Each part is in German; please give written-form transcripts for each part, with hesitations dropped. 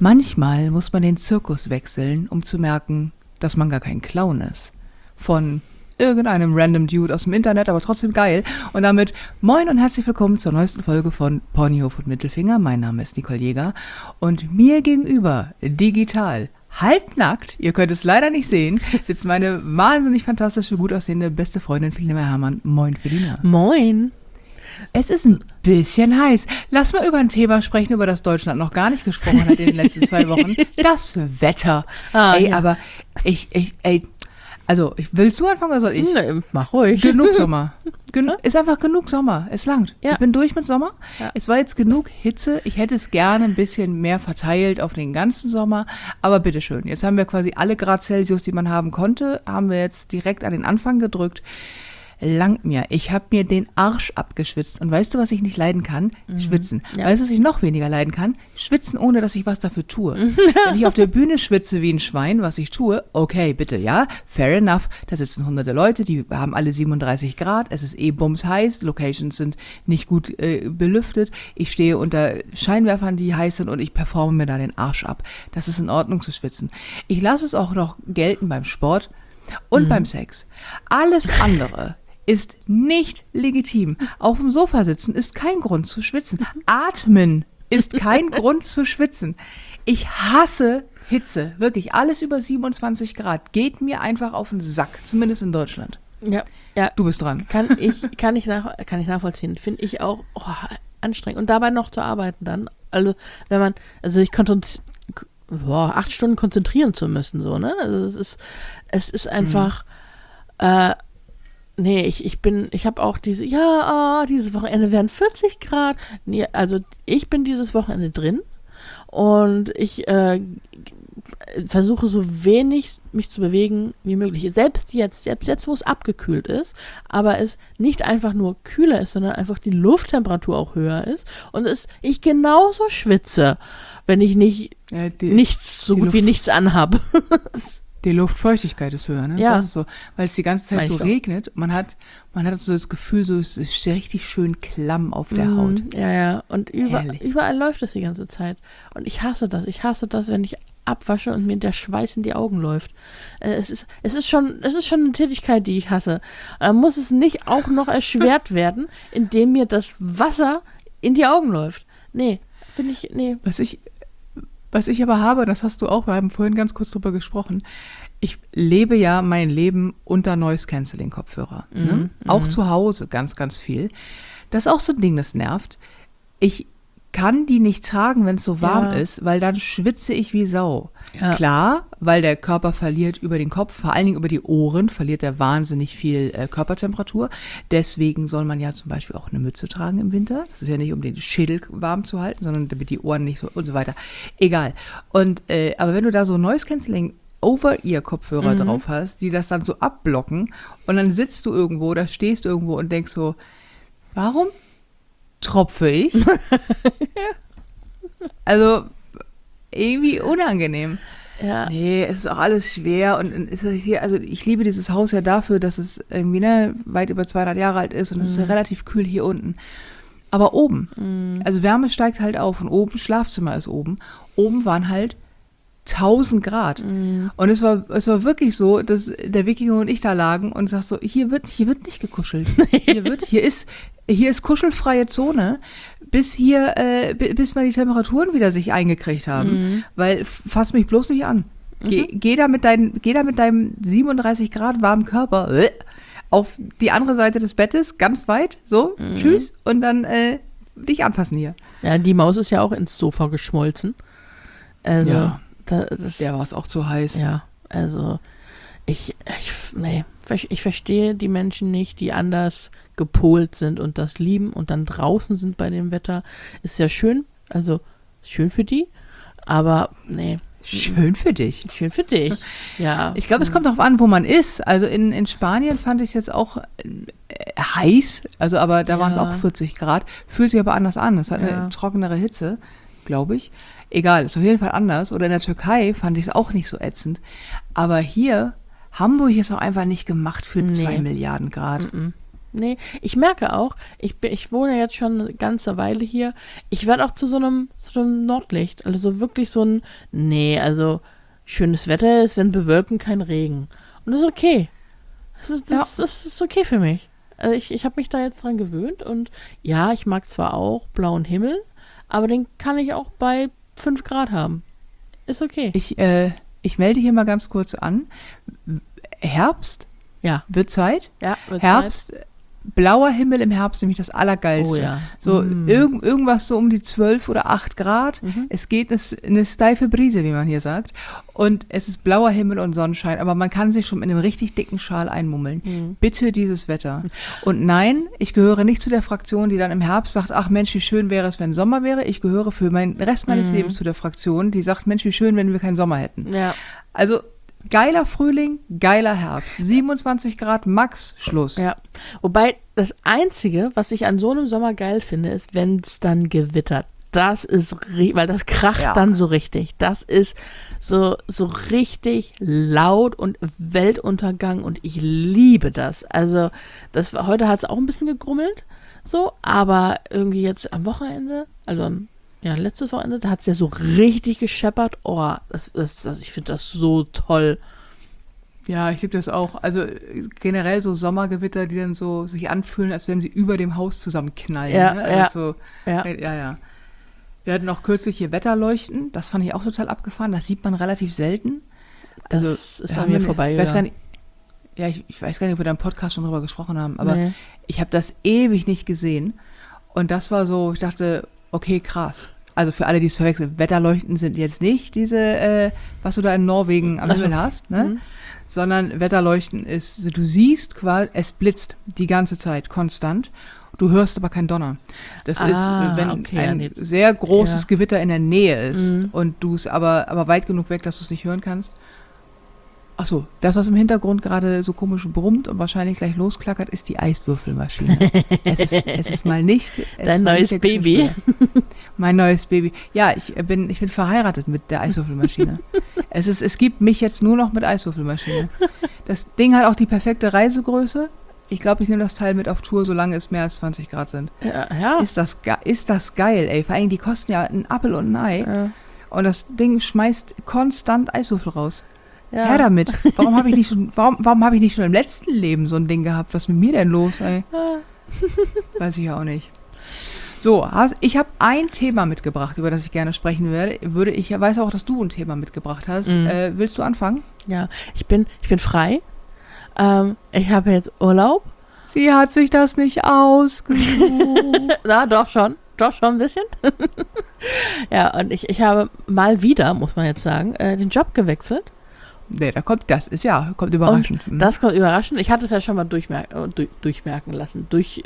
Manchmal muss man den Zirkus wechseln, um zu merken, dass man gar kein Clown ist. Von irgendeinem random Dude aus dem Internet, aber trotzdem geil. Und damit moin und herzlich willkommen zur neuesten Folge von Ponyhof und Mittelfinger. Mein Name ist Nicole Jäger und mir gegenüber, digital, halbnackt, ihr könnt es leider nicht sehen, sitzt meine wahnsinnig fantastische, gut aussehende beste Freundin Felina Herrmann. Moin, Felina. Moin. Es ist ein bisschen heiß. Lass mal über ein Thema sprechen, über das Deutschland noch gar nicht gesprochen hat in den letzten 2 Wochen. Das Wetter. Ja. Aber willst du anfangen oder soll ich? Nee, mach ruhig. Genug Sommer. Ist einfach genug Sommer. Es langt. Ja. Ich bin durch mit Sommer. Ja. Es war jetzt genug Hitze. Ich hätte es gerne ein bisschen mehr verteilt auf den ganzen Sommer. Aber bitteschön. Jetzt haben wir quasi alle Grad Celsius, die man haben konnte, haben wir jetzt direkt an den Anfang gedrückt. Langt mir. Ich habe mir den Arsch abgeschwitzt. Und weißt du, was ich nicht leiden kann? Schwitzen. Ja. Weißt du, was ich noch weniger leiden kann? Schwitzen, ohne dass ich was dafür tue. Wenn ich auf der Bühne schwitze wie ein Schwein, was ich tue, okay, bitte, ja, fair enough. Da sitzen hunderte Leute, die haben alle 37 Grad. Es ist bums heiß. Locations sind nicht gut belüftet. Ich stehe unter Scheinwerfern, die heiß sind und ich performe mir da den Arsch ab. Das ist in Ordnung zu schwitzen. Ich lasse es auch noch gelten beim Sport und beim Sex. Alles andere ist nicht legitim. Auf dem Sofa sitzen ist kein Grund zu schwitzen. Atmen ist kein Grund zu schwitzen. Ich hasse Hitze. Wirklich, alles über 27 Grad geht mir einfach auf den Sack. Zumindest in Deutschland. Ja. Du bist dran. Kann ich nachvollziehen. Finde ich auch anstrengend. Und dabei noch zu arbeiten dann. Also, ich konnte 8 Stunden konzentrieren zu müssen, so, ne? Also es ist einfach, nee, ich habe auch dieses Wochenende werden 40 Grad. Nee, also ich bin dieses Wochenende drin und ich versuche so wenig mich zu bewegen wie möglich. Selbst jetzt, wo es abgekühlt ist, aber es nicht einfach nur kühler ist, sondern einfach die Lufttemperatur auch höher ist und ich genauso schwitze, wenn ich nichts anhabe. Die Luftfeuchtigkeit ist höher, ne? Ja. Das ist so, weil es die ganze Zeit so regnet. Man hat so das Gefühl, so es ist richtig schön klamm auf der Haut. Ja. Und überall läuft es die ganze Zeit. Und ich hasse das. Wenn ich abwasche und mir der Schweiß in die Augen läuft. Es ist schon eine Tätigkeit, die ich hasse. Da muss es nicht auch noch erschwert werden, indem mir das Wasser in die Augen läuft. Nee, finde ich, nee. Was ich aber habe, das hast du auch, wir haben vorhin ganz kurz drüber gesprochen, ich lebe ja mein Leben unter Noise-Canceling-Kopfhörer. Ne? Auch zu Hause ganz, ganz viel. Das ist auch so ein Ding, das nervt. Ich kann die nicht tragen, wenn es so warm ist, weil dann schwitze ich wie Sau. Ja. Klar, weil der Körper verliert über den Kopf, vor allen Dingen über die Ohren, verliert er wahnsinnig viel Körpertemperatur. Deswegen soll man ja zum Beispiel auch eine Mütze tragen im Winter. Das ist ja nicht, um den Schädel warm zu halten, sondern damit die Ohren nicht so und so weiter. Egal. Und aber wenn du da so Noise-Canceling Over-Ear-Kopfhörer drauf hast, die das dann so abblocken und dann sitzt du irgendwo oder stehst irgendwo und denkst so, warum tropfe ich? Also irgendwie unangenehm. Ja. Nee, es ist auch alles schwer und ist hier, also ich liebe dieses Haus ja dafür, dass es irgendwie weit über 200 Jahre alt ist und es ist ja relativ kühl hier unten. Aber oben, also Wärme steigt halt auf und oben, Schlafzimmer ist oben. Oben waren halt 1000 Grad. Und es war wirklich so, dass der Wikinger und ich da lagen und sagst so, hier wird nicht gekuschelt. Hier ist kuschelfreie Zone, bis mal die Temperaturen wieder sich eingekriegt haben. Weil, fass mich bloß nicht an. Geh da mit deinem 37 Grad warmen Körper auf die andere Seite des Bettes, ganz weit, so, tschüss, und dann dich anfassen hier. Ja, die Maus ist ja auch ins Sofa geschmolzen. Also, ja. Der war es auch zu heiß. Ja, also ich verstehe die Menschen nicht, die anders gepolt sind und das lieben und dann draußen sind bei dem Wetter. Ist ja schön, also schön für die, aber nee. Schön für dich. Schön für dich, ja. Ich glaube, es kommt darauf an, wo man ist. Also in Spanien fand ich es jetzt auch heiß, also aber da waren es auch 40 Grad. Fühlt sich aber anders an. Es hat eine trockenere Hitze, glaube ich. Egal, ist auf jeden Fall anders. Oder in der Türkei fand ich es auch nicht so ätzend. Aber hier, Hamburg ist auch einfach nicht gemacht für 2 Milliarden Grad. Nee, ich merke auch, ich wohne jetzt schon eine ganze Weile hier. Ich werde auch zu so einem Nordlicht. Also so wirklich so ein, nee, also schönes Wetter ist, wenn bewölken, kein Regen. Und das ist okay. Das ist okay für mich. Also ich habe mich da jetzt dran gewöhnt und ja, ich mag zwar auch blauen Himmel, aber den kann ich auch bei 5 Grad haben. Ist okay. Ich melde hier mal ganz kurz an. Herbst? Ja. Wird Zeit? Ja, wird Herbst, Zeit. blauer Himmel im Herbst, nämlich das Allergeilste. Oh ja. So irgendwas so um die 12 oder 8 Grad. Es geht eine steife Brise, wie man hier sagt. Und es ist blauer Himmel und Sonnenschein, aber man kann sich schon in einem richtig dicken Schal einmummeln. Bitte dieses Wetter. Und nein, ich gehöre nicht zu der Fraktion, die dann im Herbst sagt, ach Mensch, wie schön wäre es, wenn Sommer wäre. Ich gehöre für den Rest meines Lebens zu der Fraktion, die sagt, Mensch, wie schön, wenn wir keinen Sommer hätten. Ja. Also geiler Frühling, geiler Herbst. 27 Grad max, Schluss. Ja. Wobei das Einzige, was ich an so einem Sommer geil finde, ist, wenn es dann gewittert. Das ist, weil das kracht dann so richtig. Das ist so richtig laut und Weltuntergang und ich liebe das. Also heute hat es auch ein bisschen gegrummelt, so, aber irgendwie jetzt am Wochenende, also letztes Wochenende, da hat es ja so richtig gescheppert. Oh, ich finde das so toll. Ja, ich liebe das auch. Also generell so Sommergewitter, die dann so sich anfühlen, als wenn sie über dem Haus zusammenknallen. Ja, ne? ja. Also, ja. Wir hatten auch kürzlich hier Wetterleuchten. Das fand ich auch total abgefahren. Das sieht man relativ selten. Also, das ist an mir vorbei. Ich weiß gar nicht, ich weiß gar nicht, ob wir da im Podcast schon drüber gesprochen haben, aber ich habe das ewig nicht gesehen. Und das war so, ich dachte, okay, krass. Also für alle, die es verwechseln, Wetterleuchten sind jetzt nicht diese, was du da in Norwegen am Himmel hast, ne? Sondern Wetterleuchten ist, du siehst quasi, es blitzt die ganze Zeit, konstant. Du hörst aber keinen Donner. Das ist, wenn ein sehr großes Gewitter in der Nähe ist und du es aber weit genug weg, dass du es nicht hören kannst. Achso, das, was im Hintergrund gerade so komisch brummt und wahrscheinlich gleich losklackert, ist die Eiswürfelmaschine. Es ist mal nicht dein neues Baby. Mein neues Baby. Ja, ich bin verheiratet mit der Eiswürfelmaschine. Es gibt mich jetzt nur noch mit Eiswürfelmaschine. Das Ding hat auch die perfekte Reisegröße. Ich glaube, ich nehme das Teil mit auf Tour, solange es mehr als 20 Grad sind. Ja. Ist das geil, ey. Vor allem, die kosten ja einen Apfel und ein Ei. Ja. Und das Ding schmeißt konstant Eiswürfel raus. Ja. Her damit. Warum habe ich nicht schon im letzten Leben so ein Ding gehabt? Was ist mit mir denn los, ey? Weiß ich ja auch nicht. So, ich habe ein Thema mitgebracht, über das ich gerne sprechen würde. Ich weiß auch, dass du ein Thema mitgebracht hast. Willst du anfangen? Ja, ich bin frei. Ich habe jetzt Urlaub. Sie hat sich das nicht ausgesucht. Na, doch schon ein bisschen. Ja, und ich habe mal wieder, muss man jetzt sagen, den Job gewechselt. Nee, kommt überraschend. Und das kommt überraschend. Ich hatte es ja schon mal durchmerken lassen.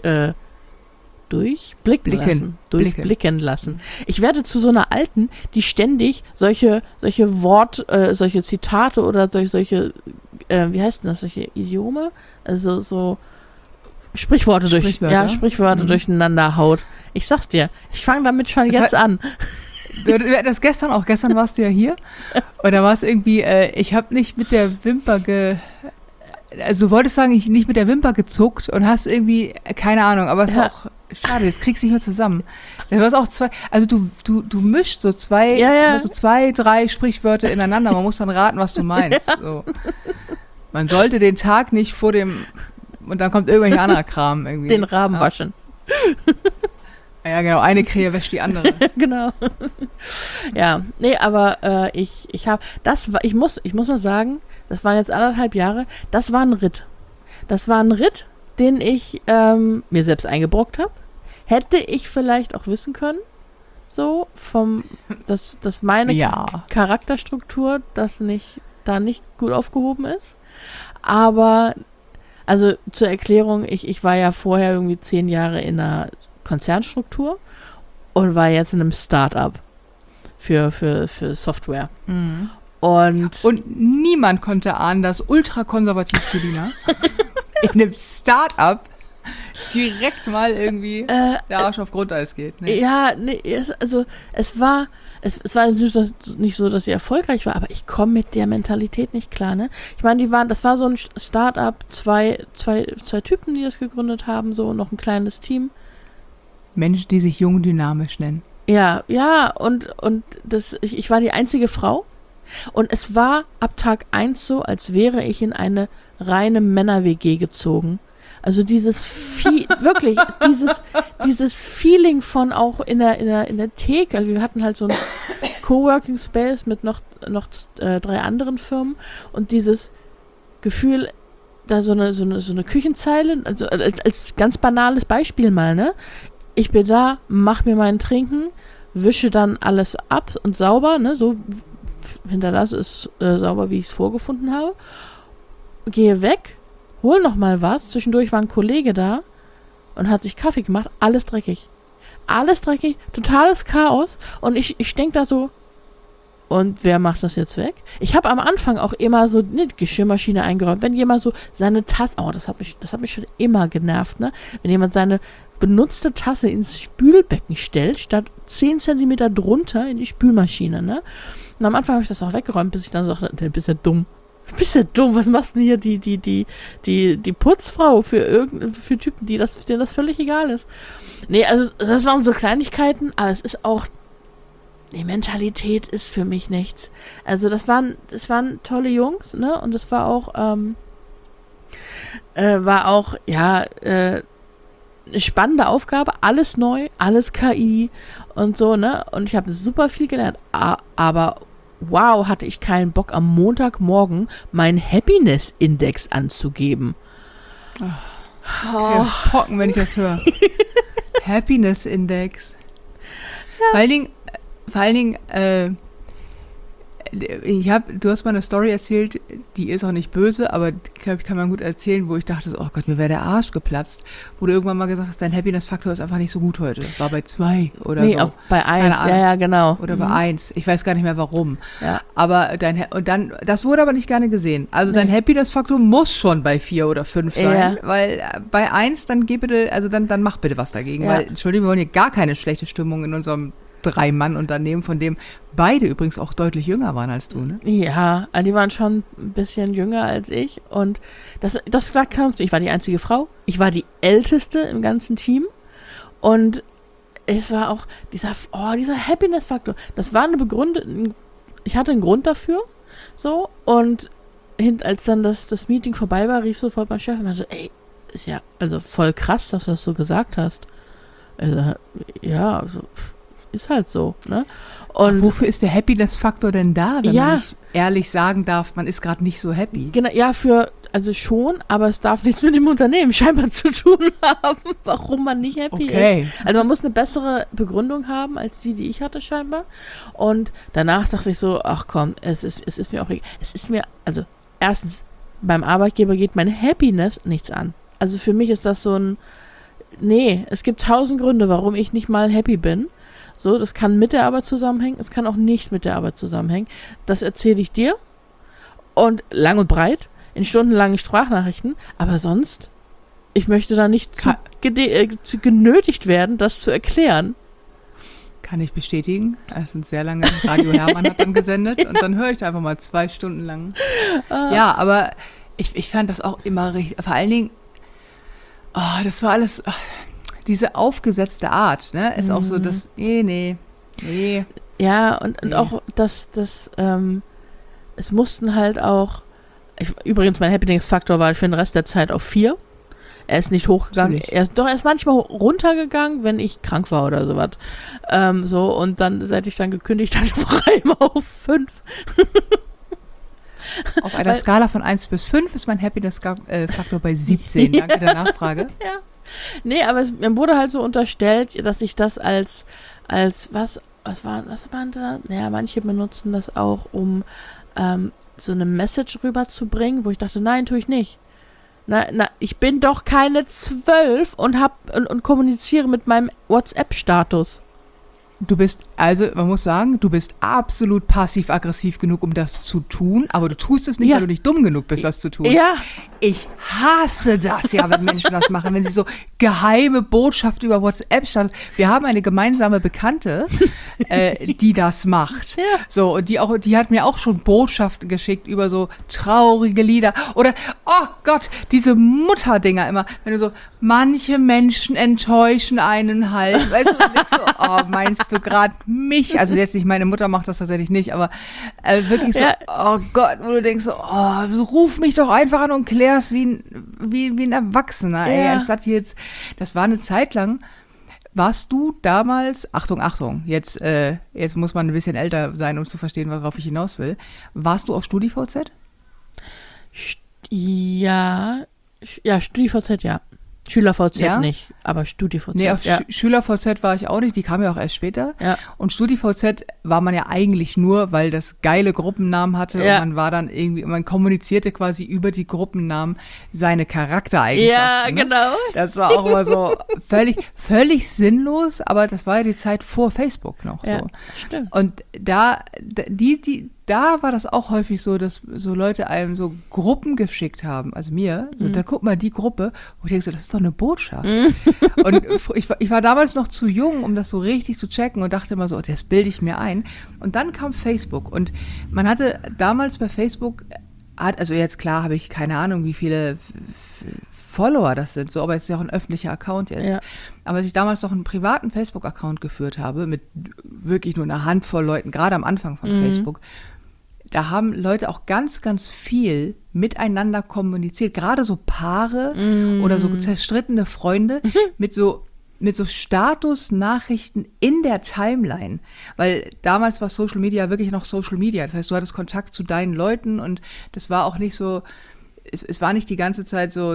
Durchblicken lassen. Ich werde zu so einer Alten, die ständig solche Zitate oder solche wie heißt denn das, solche Idiome? Also so Sprichworte durcheinander haut. Ich sag's dir, ich fange damit schon jetzt an. Das gestern warst du ja hier und da war es irgendwie, ich habe nicht mit der Wimper also du wolltest sagen, ich nicht mit der Wimper gezuckt und hast irgendwie, keine Ahnung, aber es war auch schade, jetzt kriegst du nicht mehr zusammen. Du hast auch also du mischst so zwei, 3 Sprichwörter ineinander, man muss dann raten, was du meinst. Ja. So. Man sollte den Tag nicht vor dem, und dann kommt irgendwelcher anderer Kram irgendwie. Den Rahmen waschen. Ja, genau, eine Krähe wäscht die andere. Genau. Ja, nee, aber ich muss mal sagen, das waren jetzt 1,5 Jahre, das war ein Ritt. Das war ein Ritt, den ich mir selbst eingebrockt habe. Hätte ich vielleicht auch wissen können, so, dass meine Charakterstruktur da nicht gut aufgehoben ist. Aber, also zur Erklärung, ich war ja vorher irgendwie 10 Jahre in einer Konzernstruktur und war jetzt in einem Start-up für Software. Mhm. Und niemand konnte ahnen, dass ultrakonservativ Julina in einem Start-up direkt mal irgendwie der Arsch auf Grundeis geht. Ne? Ja, nee, es war nicht so, dass sie erfolgreich war, aber ich komme mit der Mentalität nicht klar, ne? Ich meine, das war so ein Start-up, zwei Typen, die das gegründet haben, so noch ein kleines Team. Menschen, die sich jung dynamisch nennen. Ja, und ich war die einzige Frau und es war ab Tag 1 so, als wäre ich in eine reine Männer-WG gezogen. Also wirklich, dieses Feeling von auch in der Theke, also wir hatten halt so ein Coworking Space mit noch 3 anderen Firmen und dieses Gefühl, da so eine Küchenzeile, also als ganz banales Beispiel mal, ne? Ich bin da, mach mir meinen Trinken, wische dann alles ab und sauber, ne, so hinterlasse es sauber, wie ich es vorgefunden habe, gehe weg, hol noch mal was, zwischendurch war ein Kollege da und hat sich Kaffee gemacht, alles dreckig, totales Chaos und ich denke da so, und wer macht das jetzt weg? Ich habe am Anfang auch immer so eine Geschirrmaschine eingeräumt, wenn jemand so seine Tasse, das hat mich schon immer genervt, ne, wenn jemand seine benutzte Tasse ins Spülbecken stellt, statt 10 Zentimeter drunter in die Spülmaschine, ne? Und am Anfang habe ich das auch weggeräumt, bis ich dann sagte, du bist ja dumm. Was machst du denn hier die Putzfrau für Typen, denen das völlig egal ist? Nee, also das waren so Kleinigkeiten, aber es ist auch, die Mentalität ist für mich nichts. Also das waren tolle Jungs, ne? Und es war auch, eine spannende Aufgabe, alles neu, alles KI und so, ne? Und ich habe super viel gelernt, aber wow, hatte ich keinen Bock, am Montagmorgen meinen Happiness-Index anzugeben. Okay, Pocken, wenn ich das höre. Happiness-Index. Ja. Vor allen Dingen, du hast mal eine Story erzählt, die ist auch nicht böse, aber glaube ich, kann man gut erzählen, wo ich dachte, oh Gott, mir wäre der Arsch geplatzt, wo du irgendwann mal gesagt hast, dein Happiness-Faktor ist einfach nicht so gut heute. War bei 2 oder so. Bei 1, ja, genau. Oder bei 1, ich weiß gar nicht mehr warum. Ja. Aber das wurde aber nicht gerne gesehen. Also dein Happiness-Faktor muss schon bei 4 oder 5 sein, weil bei 1, dann dann mach bitte was dagegen, weil, Entschuldigung, wir wollen hier gar keine schlechte Stimmung in unserem 3-Mann-Unternehmen, von dem beide übrigens auch deutlich jünger waren als du, ne? Ja, die waren schon ein bisschen jünger als ich und das kamst du. Ich war die einzige Frau, ich war die Älteste im ganzen Team und es war auch dieser Happiness-Faktor. Das war eine Begründung, ich hatte einen Grund dafür, so, und als dann das Meeting vorbei war, rief sofort mein Chef und meinte so, ey, ist ja also voll krass, dass du das so gesagt hast. Also, ja, also ist halt so, ne? Und wofür ist der Happiness-Faktor denn da, wenn man nicht ehrlich sagen darf, man ist gerade nicht so happy? Genau, ja, also schon, aber es darf nichts mit dem Unternehmen scheinbar zu tun haben, warum man nicht happy ist. Also man muss eine bessere Begründung haben, als die ich hatte scheinbar. Und danach dachte ich so, ach komm, es ist mir auch egal. Also erstens, beim Arbeitgeber geht mein Happiness nichts an. Also für mich ist das so es gibt 1000 Gründe, warum ich nicht mal happy bin. So, das kann mit der Arbeit zusammenhängen, es kann auch nicht mit der Arbeit zusammenhängen. Das erzähle ich dir und lang und breit in stundenlangen Sprachnachrichten, aber sonst, ich möchte da nicht zu genötigt werden, das zu erklären. Kann ich bestätigen. Es sind sehr lange, Radio Hermann hat dann gesendet und dann höre ich da einfach mal 2 Stunden lang. Ja, aber ich fand das auch immer richtig, vor allen Dingen, das war alles... diese aufgesetzte Art, ne, ist auch so, dass, nee. Ja, und auch, es mussten halt auch, übrigens, mein Happiness-Faktor war für den Rest der Zeit auf 4. Er ist nicht hochgegangen. Er ist manchmal runtergegangen, wenn ich krank war oder sowas. Und dann, seit ich dann gekündigt hatte, war er immer auf 5. Auf einer Skala von 1 bis 5 ist mein Happiness-Faktor bei 17. Danke der Nachfrage. Ja. Nee, aber mir wurde halt so unterstellt, dass ich das als was waren da? Naja, manche benutzen das auch, um so eine Message rüberzubringen, wo ich dachte, nein, tue ich nicht. Na, ich bin doch keine 12 und kommuniziere mit meinem WhatsApp-Status. Man muss sagen, du bist absolut passiv-aggressiv genug, um das zu tun, aber du tust es nicht, weil du nicht dumm genug bist, das zu tun. Ja. Ich hasse das ja, wenn Menschen das machen, wenn sie so geheime Botschaften über WhatsApp starten. Wir haben eine gemeinsame Bekannte, die das macht. Ja. So, und die hat mir auch schon Botschaften geschickt über so traurige Lieder. Oder, oh Gott, diese Mutterdinger immer, wenn du so, manche Menschen enttäuschen einen halt. Weißt du, und denkst so, oh, meinst du gerade mich? Also jetzt nicht, meine Mutter macht das tatsächlich nicht, aber wirklich so, oh Gott, wo du denkst so, oh, ruf mich doch einfach an und klär's wie ein Erwachsener, ey, anstatt jetzt, das war eine Zeit lang, warst du damals, Achtung, jetzt muss man ein bisschen älter sein, um zu verstehen, worauf ich hinaus will, warst du auf StudiVZ? Ja, StudiVZ, ja. SchülerVZ nicht, aber StudiVZ. Nee, auf SchülerVZ war ich auch nicht, die kam ja auch erst später. Ja. Und StudiVZ war man ja eigentlich nur, weil das geile Gruppennamen hatte und man war dann irgendwie, man kommunizierte quasi über die Gruppennamen seine Charaktereigenschaften. Ja, genau. Das war auch immer so völlig sinnlos, aber das war ja die Zeit vor Facebook noch so. Ja, stimmt. Und da war das auch häufig so, dass so Leute einem so Gruppen geschickt haben, also mir, so, da guck mal die Gruppe, wo ich denke so, das ist doch eine Botschaft. Und ich war damals noch zu jung, um das so richtig zu checken und dachte immer so, das bilde ich mir ein. Und dann kam Facebook und man hatte damals bei Facebook, also jetzt klar habe ich keine Ahnung, wie viele Follower das sind, so, aber es ist ja auch ein öffentlicher Account jetzt. Ja. Aber als ich damals noch einen privaten Facebook-Account geführt habe, mit wirklich nur einer Handvoll Leuten, gerade am Anfang von Facebook, da haben Leute auch ganz, ganz viel miteinander kommuniziert. Gerade so Paare oder so zerstrittene Freunde mit so Statusnachrichten in der Timeline. Weil damals war Social Media wirklich noch Social Media. Das heißt, du hattest Kontakt zu deinen Leuten und das war auch nicht so, es war nicht die ganze Zeit so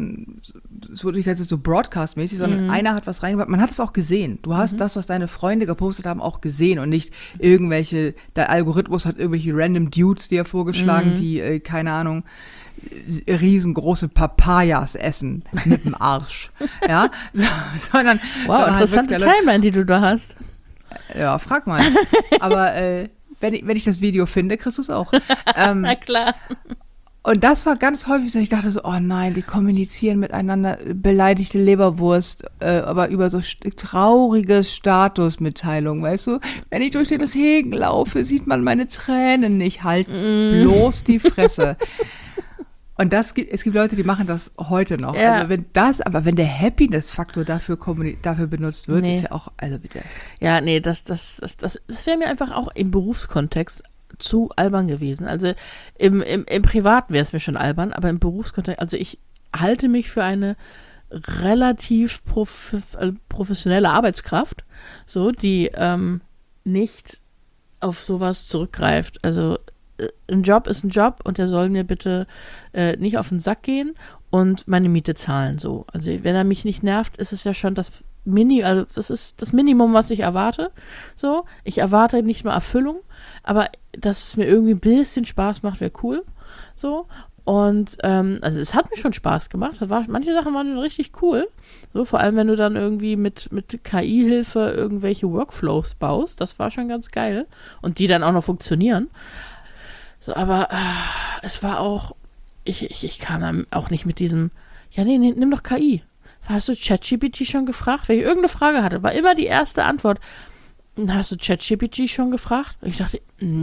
Broadcast-mäßig, sondern einer hat was reingebracht. Man hat es auch gesehen. Du hast das, was deine Freunde gepostet haben, auch gesehen und nicht der Algorithmus hat irgendwelche random Dudes dir vorgeschlagen, die, keine Ahnung, riesengroße Papayas essen mit dem Arsch. Ja, sondern interessante Timeline, die du da hast. Ja, frag mal. Aber wenn ich das Video finde, kriegst du es auch. Na klar. Und das war ganz häufig so, ich dachte so, oh nein, die kommunizieren miteinander, beleidigte Leberwurst, aber über so traurige Statusmitteilungen, weißt du? Wenn ich durch den Regen laufe, sieht man meine Tränen nicht, halt bloß die Fresse. Und es gibt Leute, die machen das heute noch. Ja. Also wenn der Happiness-Faktor dafür benutzt wird, ist ja auch, also bitte. Ja, nee, das wäre mir einfach auch im Berufskontext zu albern gewesen. Also im Privaten wäre es mir schon albern, aber im Berufskontext, also ich halte mich für eine relativ professionelle Arbeitskraft, so, die nicht auf sowas zurückgreift. Also ein Job ist ein Job und der soll mir bitte nicht auf den Sack gehen und meine Miete zahlen, so. Also wenn er mich nicht nervt, ist es ja schon das ist das Minimum, was ich erwarte. So, ich erwarte nicht nur Erfüllung, aber dass es mir irgendwie ein bisschen Spaß macht, wäre cool. So. Und also es hat mir schon Spaß gemacht. Manche Sachen waren richtig cool. So, vor allem, wenn du dann irgendwie mit KI-Hilfe irgendwelche Workflows baust. Das war schon ganz geil. Und die dann auch noch funktionieren. So, aber es war auch, ich kam dann auch nicht mit diesem, ja, nee, nimm doch KI. Hast du ChatGPT schon gefragt? Wenn ich irgendeine Frage hatte, war immer die erste Antwort. Hast du ChatGPT schon gefragt? Und ich dachte,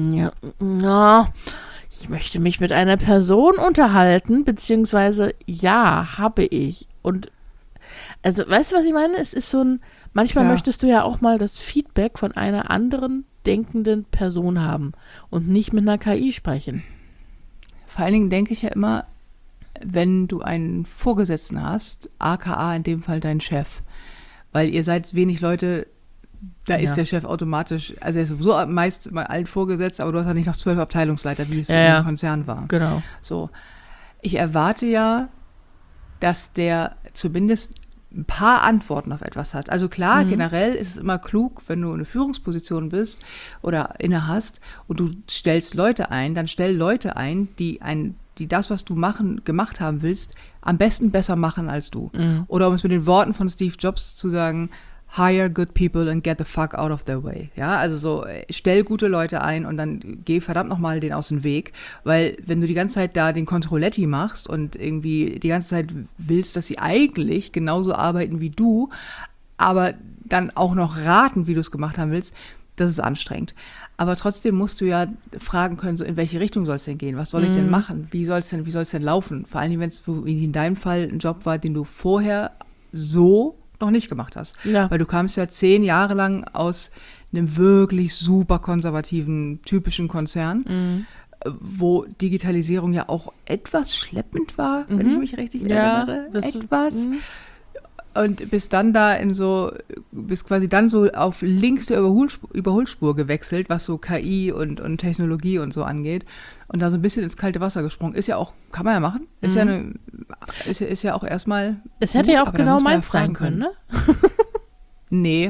ja, ich möchte mich mit einer Person unterhalten, beziehungsweise ja, habe ich. Und also, weißt du, was ich meine? Es ist so manchmal möchtest du ja auch mal das Feedback von einer anderen denkenden Person haben und nicht mit einer KI sprechen. Vor allen Dingen denke ich ja immer, wenn du einen Vorgesetzten hast, aka in dem Fall dein Chef, weil ihr seid wenig Leute, da ist der Chef automatisch, also er ist sowieso meist mal allen vorgesetzt, aber du hast ja nicht noch 12 Abteilungsleiter, wie es für einen Konzern war. Genau. So. Ich erwarte ja, dass der zumindest ein paar Antworten auf etwas hat. Also klar, generell ist es immer klug, wenn du eine Führungsposition bist oder inne hast und du stellst Leute ein, dann stell Leute ein, die das, was du gemacht haben willst, am besten besser machen als du. Oder um es mit den Worten von Steve Jobs zu sagen, hire good people and get the fuck out of their way. Ja, also so, stell gute Leute ein und dann geh verdammt nochmal den aus dem Weg, weil wenn du die ganze Zeit da den Controletti machst und irgendwie die ganze Zeit willst, dass sie eigentlich genauso arbeiten wie du, aber dann auch noch raten, wie du es gemacht haben willst, das ist anstrengend. Aber trotzdem musst du ja fragen können, so in welche Richtung soll es denn gehen? Was soll ich denn machen? Wie soll es denn laufen? Vor allem, wenn es in deinem Fall ein Job war, den du vorher so noch nicht gemacht hast. Ja. Weil du kamst ja 10 Jahre lang aus einem wirklich super konservativen, typischen Konzern, wo Digitalisierung ja auch etwas schleppend war, wenn ich mich richtig erinnere. Etwas. Und bist quasi dann so auf links der Überholspur gewechselt, was so KI und Technologie und so angeht. Und da so ein bisschen ins kalte Wasser gesprungen. Ist ja auch, kann man ja machen. Ist ja auch erstmal. Es hätte ja auch genau meins sein können, ne? Nee.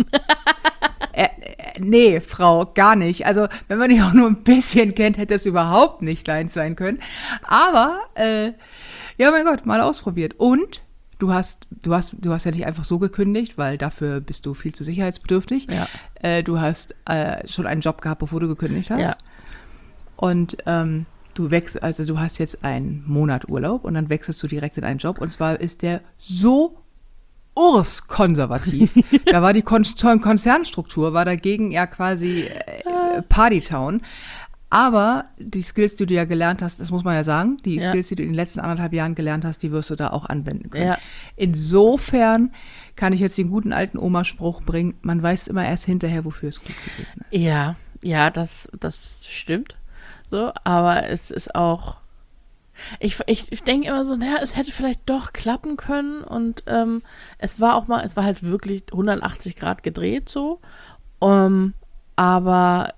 Nee, Frau, gar nicht. Also, wenn man dich auch nur ein bisschen kennt, hätte es überhaupt nicht deins sein können. Aber, ja, mein Gott, mal ausprobiert. Und du hast ja nicht einfach so gekündigt, weil dafür bist du viel zu sicherheitsbedürftig. Ja. Du hast schon einen Job gehabt, bevor du gekündigt hast. Ja. Und du hast jetzt einen Monat Urlaub und dann wechselst du direkt in einen Job. Und zwar ist der so konservativ. Da war die Konzernstruktur, war dagegen ja quasi Partytown. Aber die Skills, die du ja gelernt hast, das muss man ja sagen, die Skills, die du in den letzten 1,5 Jahren gelernt hast, die wirst du da auch anwenden können. Ja. Insofern kann ich jetzt den guten alten Oma-Spruch bringen, man weiß immer erst hinterher, wofür es gut gewesen ist. Ja, das stimmt. So, aber es ist auch, ich denke immer so, naja, es hätte vielleicht doch klappen können und es war halt wirklich 180 Grad gedreht so, aber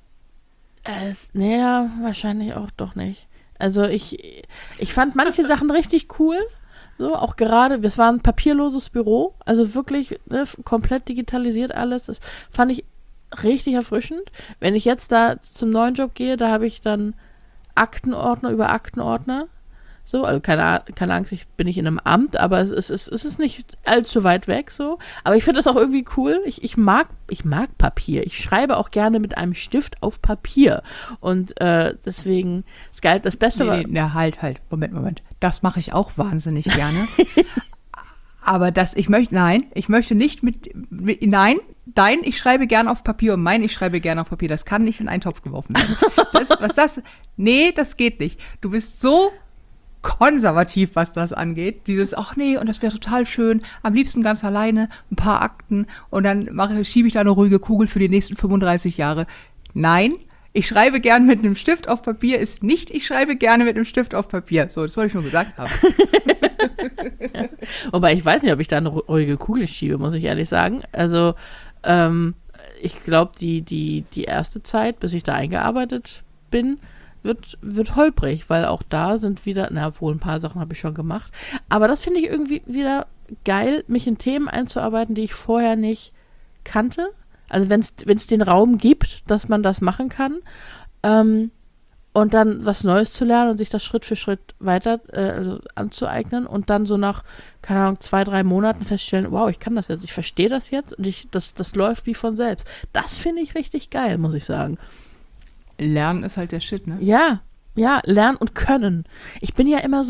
wahrscheinlich auch doch nicht. Also ich fand manche Sachen richtig cool, so auch gerade, es war ein papierloses Büro, also wirklich komplett digitalisiert alles, das fand ich richtig erfrischend. Wenn ich jetzt da zum neuen Job gehe, da habe ich dann Aktenordner über Aktenordner. So, also keine Angst, ich bin nicht in einem Amt, aber es ist nicht allzu weit weg so. Aber ich finde das auch irgendwie cool. Ich mag Papier. Ich schreibe auch gerne mit einem Stift auf Papier. Und deswegen ist geil. Das Beste war. Halt. Moment. Das mache ich auch wahnsinnig gerne. Aber ich möchte nicht ich schreibe gerne auf Papier und ich schreibe gerne auf Papier. Das kann nicht in einen Topf geworfen werden. Das geht nicht. Du bist so konservativ, was das angeht. Dieses, ach nee, und das wäre total schön, am liebsten ganz alleine, ein paar Akten und dann schiebe ich da eine ruhige Kugel für die nächsten 35 Jahre. Nein, ich schreibe gern mit einem Stift auf Papier, ich schreibe gerne mit einem Stift auf Papier. So, das wollte ich nur gesagt haben. Ja. Wobei ich weiß nicht, ob ich da eine ruhige Kugel schiebe, muss ich ehrlich sagen. Also, ich glaube, die erste Zeit, bis ich da eingearbeitet bin, wird holprig, weil auch da sind wieder, obwohl ein paar Sachen habe ich schon gemacht, aber das finde ich irgendwie wieder geil, mich in Themen einzuarbeiten, die ich vorher nicht kannte. Also wenn es den Raum gibt, dass man das machen kann und dann was Neues zu lernen und sich das Schritt für Schritt weiter anzueignen und dann so nach, keine Ahnung, 2-3 Monaten feststellen, wow, ich kann das jetzt, ich verstehe das jetzt und das läuft wie von selbst. Das finde ich richtig geil, muss ich sagen. Lernen ist halt der Shit, ne? Ja, lernen und können. Ich bin ja immer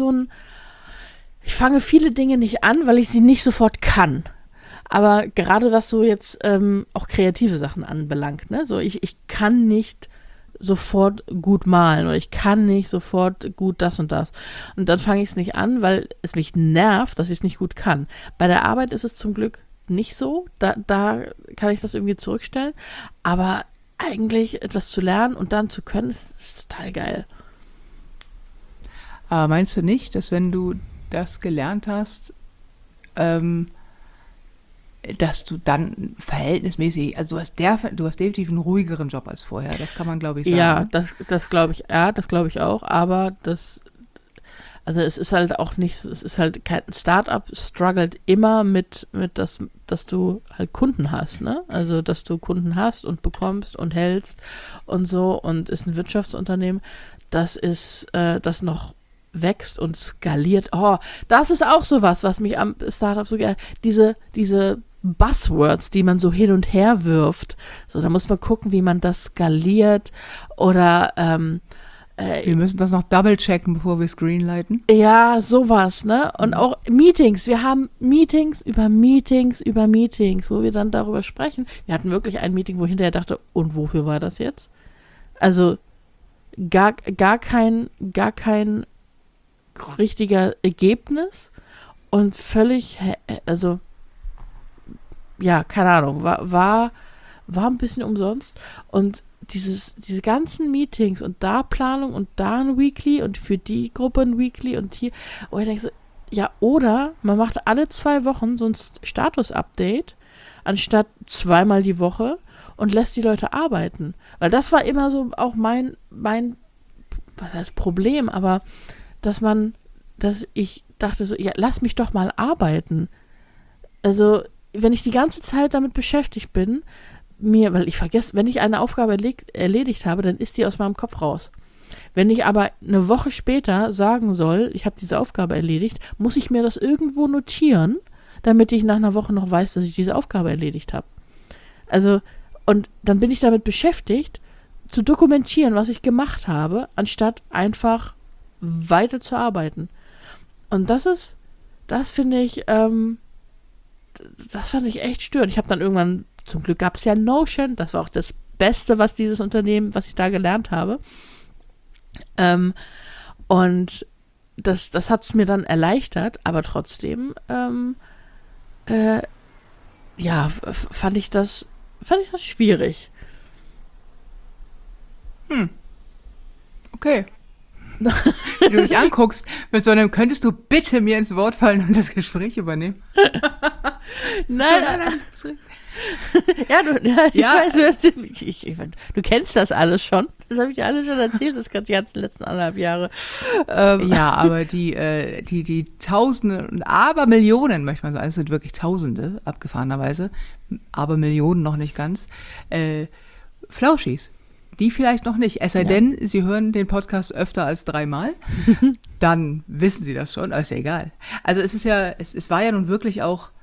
ich fange viele Dinge nicht an, weil ich sie nicht sofort kann. Aber gerade was so jetzt auch kreative Sachen anbelangt, ne? So ich kann nicht sofort gut malen oder ich kann nicht sofort gut das und das. Und dann fange ich es nicht an, weil es mich nervt, dass ich es nicht gut kann. Bei der Arbeit ist es zum Glück nicht so. Da kann ich das irgendwie zurückstellen. Aber eigentlich etwas zu lernen und dann zu können, ist total geil. Aber meinst du nicht, dass wenn du das gelernt hast, dass du dann verhältnismäßig, also du hast definitiv einen ruhigeren Job als vorher, das kann man, glaube ich, sagen. Ja, das glaube ich auch, aber also es ist halt auch nicht, es ist halt kein Startup struggelt immer mit dass du halt Kunden hast, ne? Also, dass du Kunden hast und bekommst und hältst und so und ist ein Wirtschaftsunternehmen, das ist, das noch wächst und skaliert. Oh, das ist auch sowas, was mich am Startup so gerne, diese Buzzwords, die man so hin und her wirft. So, da muss man gucken, wie man das skaliert oder wir müssen das noch double-checken, bevor wir es greenlighten. ja, sowas, ne? Und auch Meetings. Wir haben Meetings über Meetings über Meetings, wo wir dann darüber sprechen. Wir hatten wirklich ein Meeting, wo ich hinterher dachte, und wofür war das jetzt? Also gar kein richtiger Ergebnis und völlig, also ja, keine Ahnung, war ein bisschen umsonst. Und diese ganzen Meetings und da Planung und da ein Weekly und für die Gruppe ein Weekly und hier, wo ich denke so, ja, oder man macht alle 2 Wochen so ein Status-Update anstatt 2-mal die Woche und lässt die Leute arbeiten. Weil das war immer so auch mein was heißt Problem, aber dass ich dachte so, ja, lass mich doch mal arbeiten. Also, wenn ich die ganze Zeit damit beschäftigt bin, weil ich vergesse, wenn ich eine Aufgabe erledigt habe, dann ist die aus meinem Kopf raus. Wenn ich aber eine Woche später sagen soll, ich habe diese Aufgabe erledigt, muss ich mir das irgendwo notieren, damit ich nach einer Woche noch weiß, dass ich diese Aufgabe erledigt habe. Also, und dann bin ich damit beschäftigt, zu dokumentieren, was ich gemacht habe, anstatt einfach weiter zu arbeiten. Und das finde ich, das fand ich echt störend. Ich habe dann irgendwann, zum Glück gab es ja Notion, das war auch das Beste, was dieses Unternehmen, was ich da gelernt habe. Und das hat es mir dann erleichtert, aber trotzdem, fand ich das schwierig. Okay. Wenn du mich anguckst mit so einem, könntest du bitte mir ins Wort fallen und das Gespräch übernehmen? Nein. Ich weiß, du kennst das alles schon. Das habe ich dir alles schon erzählt, das ganze letzten 1,5 Jahre. Ja, aber die Tausende und Abermillionen, möchte man sagen, es sind wirklich Tausende, abgefahrenerweise, aber Millionen noch nicht ganz, Flauschis. Die vielleicht noch nicht, es sei denn, Sie hören den Podcast öfter als 3-mal, dann wissen Sie das schon, aber ist ja egal. Also es war ja nun wirklich auch,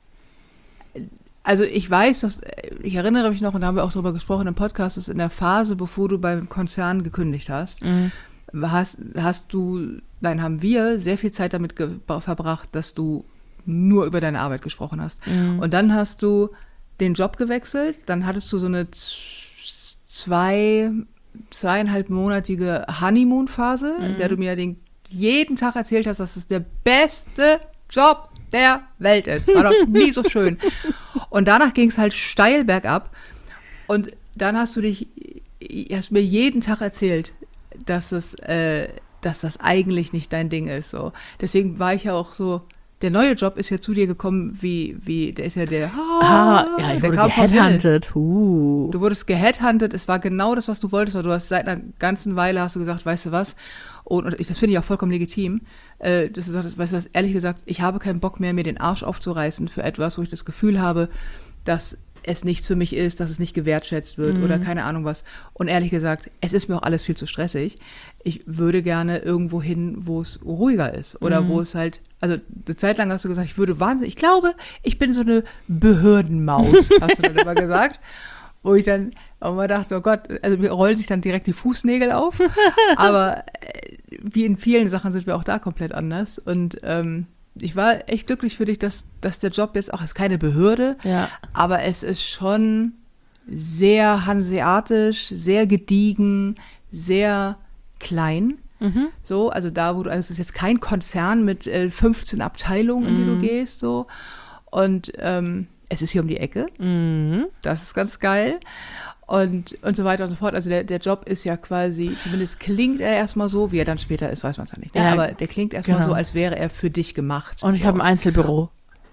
also ich weiß, ich erinnere mich noch, und da haben wir auch darüber gesprochen im Podcast, dass in der Phase, bevor du beim Konzern gekündigt hast, haben wir sehr viel Zeit damit verbracht, dass du nur über deine Arbeit gesprochen hast. Und dann hast du den Job gewechselt, dann hattest du so eine 2,5-monatige Honeymoon-Phase, in der du mir jeden Tag erzählt hast, dass es der beste Job der Welt ist. War doch nie so schön. Und danach ging es halt steil bergab. Und dann hast du mir jeden Tag erzählt, dass das eigentlich nicht dein Ding ist. So. Deswegen war ich ja auch so, der neue Job ist ja zu dir gekommen, der ist ja der, ich wurde geheadhuntet. Du wurdest geheadhuntet, es war genau das, was du wolltest, weil du hast seit einer ganzen Weile hast du gesagt, weißt du was, und das finde ich auch vollkommen legitim, dass du sagst, weißt du was, ehrlich gesagt, ich habe keinen Bock mehr, mir den Arsch aufzureißen für etwas, wo ich das Gefühl habe, dass es nichts für mich ist, dass es nicht gewertschätzt wird oder keine Ahnung was. Und ehrlich gesagt, es ist mir auch alles viel zu stressig. Ich würde gerne irgendwo hin, wo es ruhiger ist oder wo es halt, also eine Zeit lang hast du gesagt, ich glaube, ich bin so eine Behördenmaus, hast du dann immer gesagt. Wo ich dann auch mal dachte, oh Gott, also mir rollen sich dann direkt die Fußnägel auf. Aber wie in vielen Sachen sind wir auch da komplett anders. Und ich war echt glücklich für dich, dass der Job jetzt auch, es ist keine Behörde, aber es ist schon sehr hanseatisch, sehr gediegen, sehr klein. So, also also es ist jetzt kein Konzern mit 15 Abteilungen, in die du gehst, so. Und es ist hier um die Ecke. Das ist ganz geil. Und so weiter und so fort. Also der Job ist ja quasi, zumindest klingt er erstmal so, wie er dann später ist, weiß man es ja nicht. Ne? Aber der klingt erstmal so, als wäre er für dich gemacht. Und ich habe ein Einzelbüro.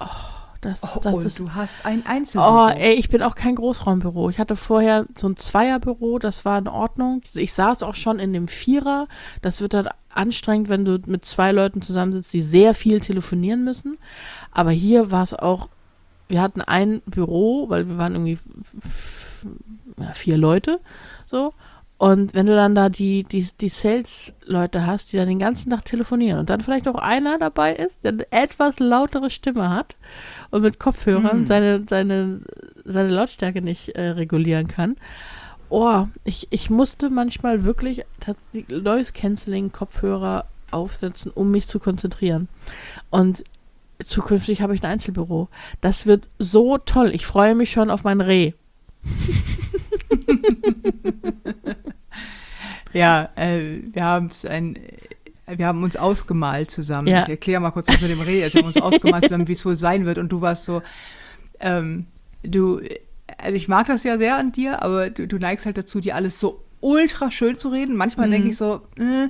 Und du hast ein Einzelbüro. Ich bin auch kein Großraumbüro. Ich hatte vorher so ein Zweierbüro, das war in Ordnung. Ich saß auch schon in dem Vierer. Das wird dann anstrengend, wenn du mit 2 Leuten zusammensitzt, die sehr viel telefonieren müssen. Aber hier war es auch, wir hatten ein Büro, weil wir waren irgendwie 4 Leute, so. Und wenn du dann da die Sales-Leute hast, die dann den ganzen Tag telefonieren und dann vielleicht auch einer dabei ist, der eine etwas lautere Stimme hat und mit Kopfhörern seine Lautstärke nicht regulieren kann. Oh, ich musste manchmal wirklich tatsächlich Noise-Canceling-Kopfhörer aufsetzen, um mich zu konzentrieren. Und zukünftig habe ich ein Einzelbüro. Das wird so toll. Ich freue mich schon auf mein Reh. Ja, wir haben uns ausgemalt zusammen. Ja. Ich erkläre mal kurz, was mit dem Reh ist. Wir haben uns ausgemalt zusammen, wie es wohl sein wird. Und du warst so, also ich mag das ja sehr an dir, aber du neigst halt dazu, dir alles so ultra schön zu reden. Manchmal denke ich so,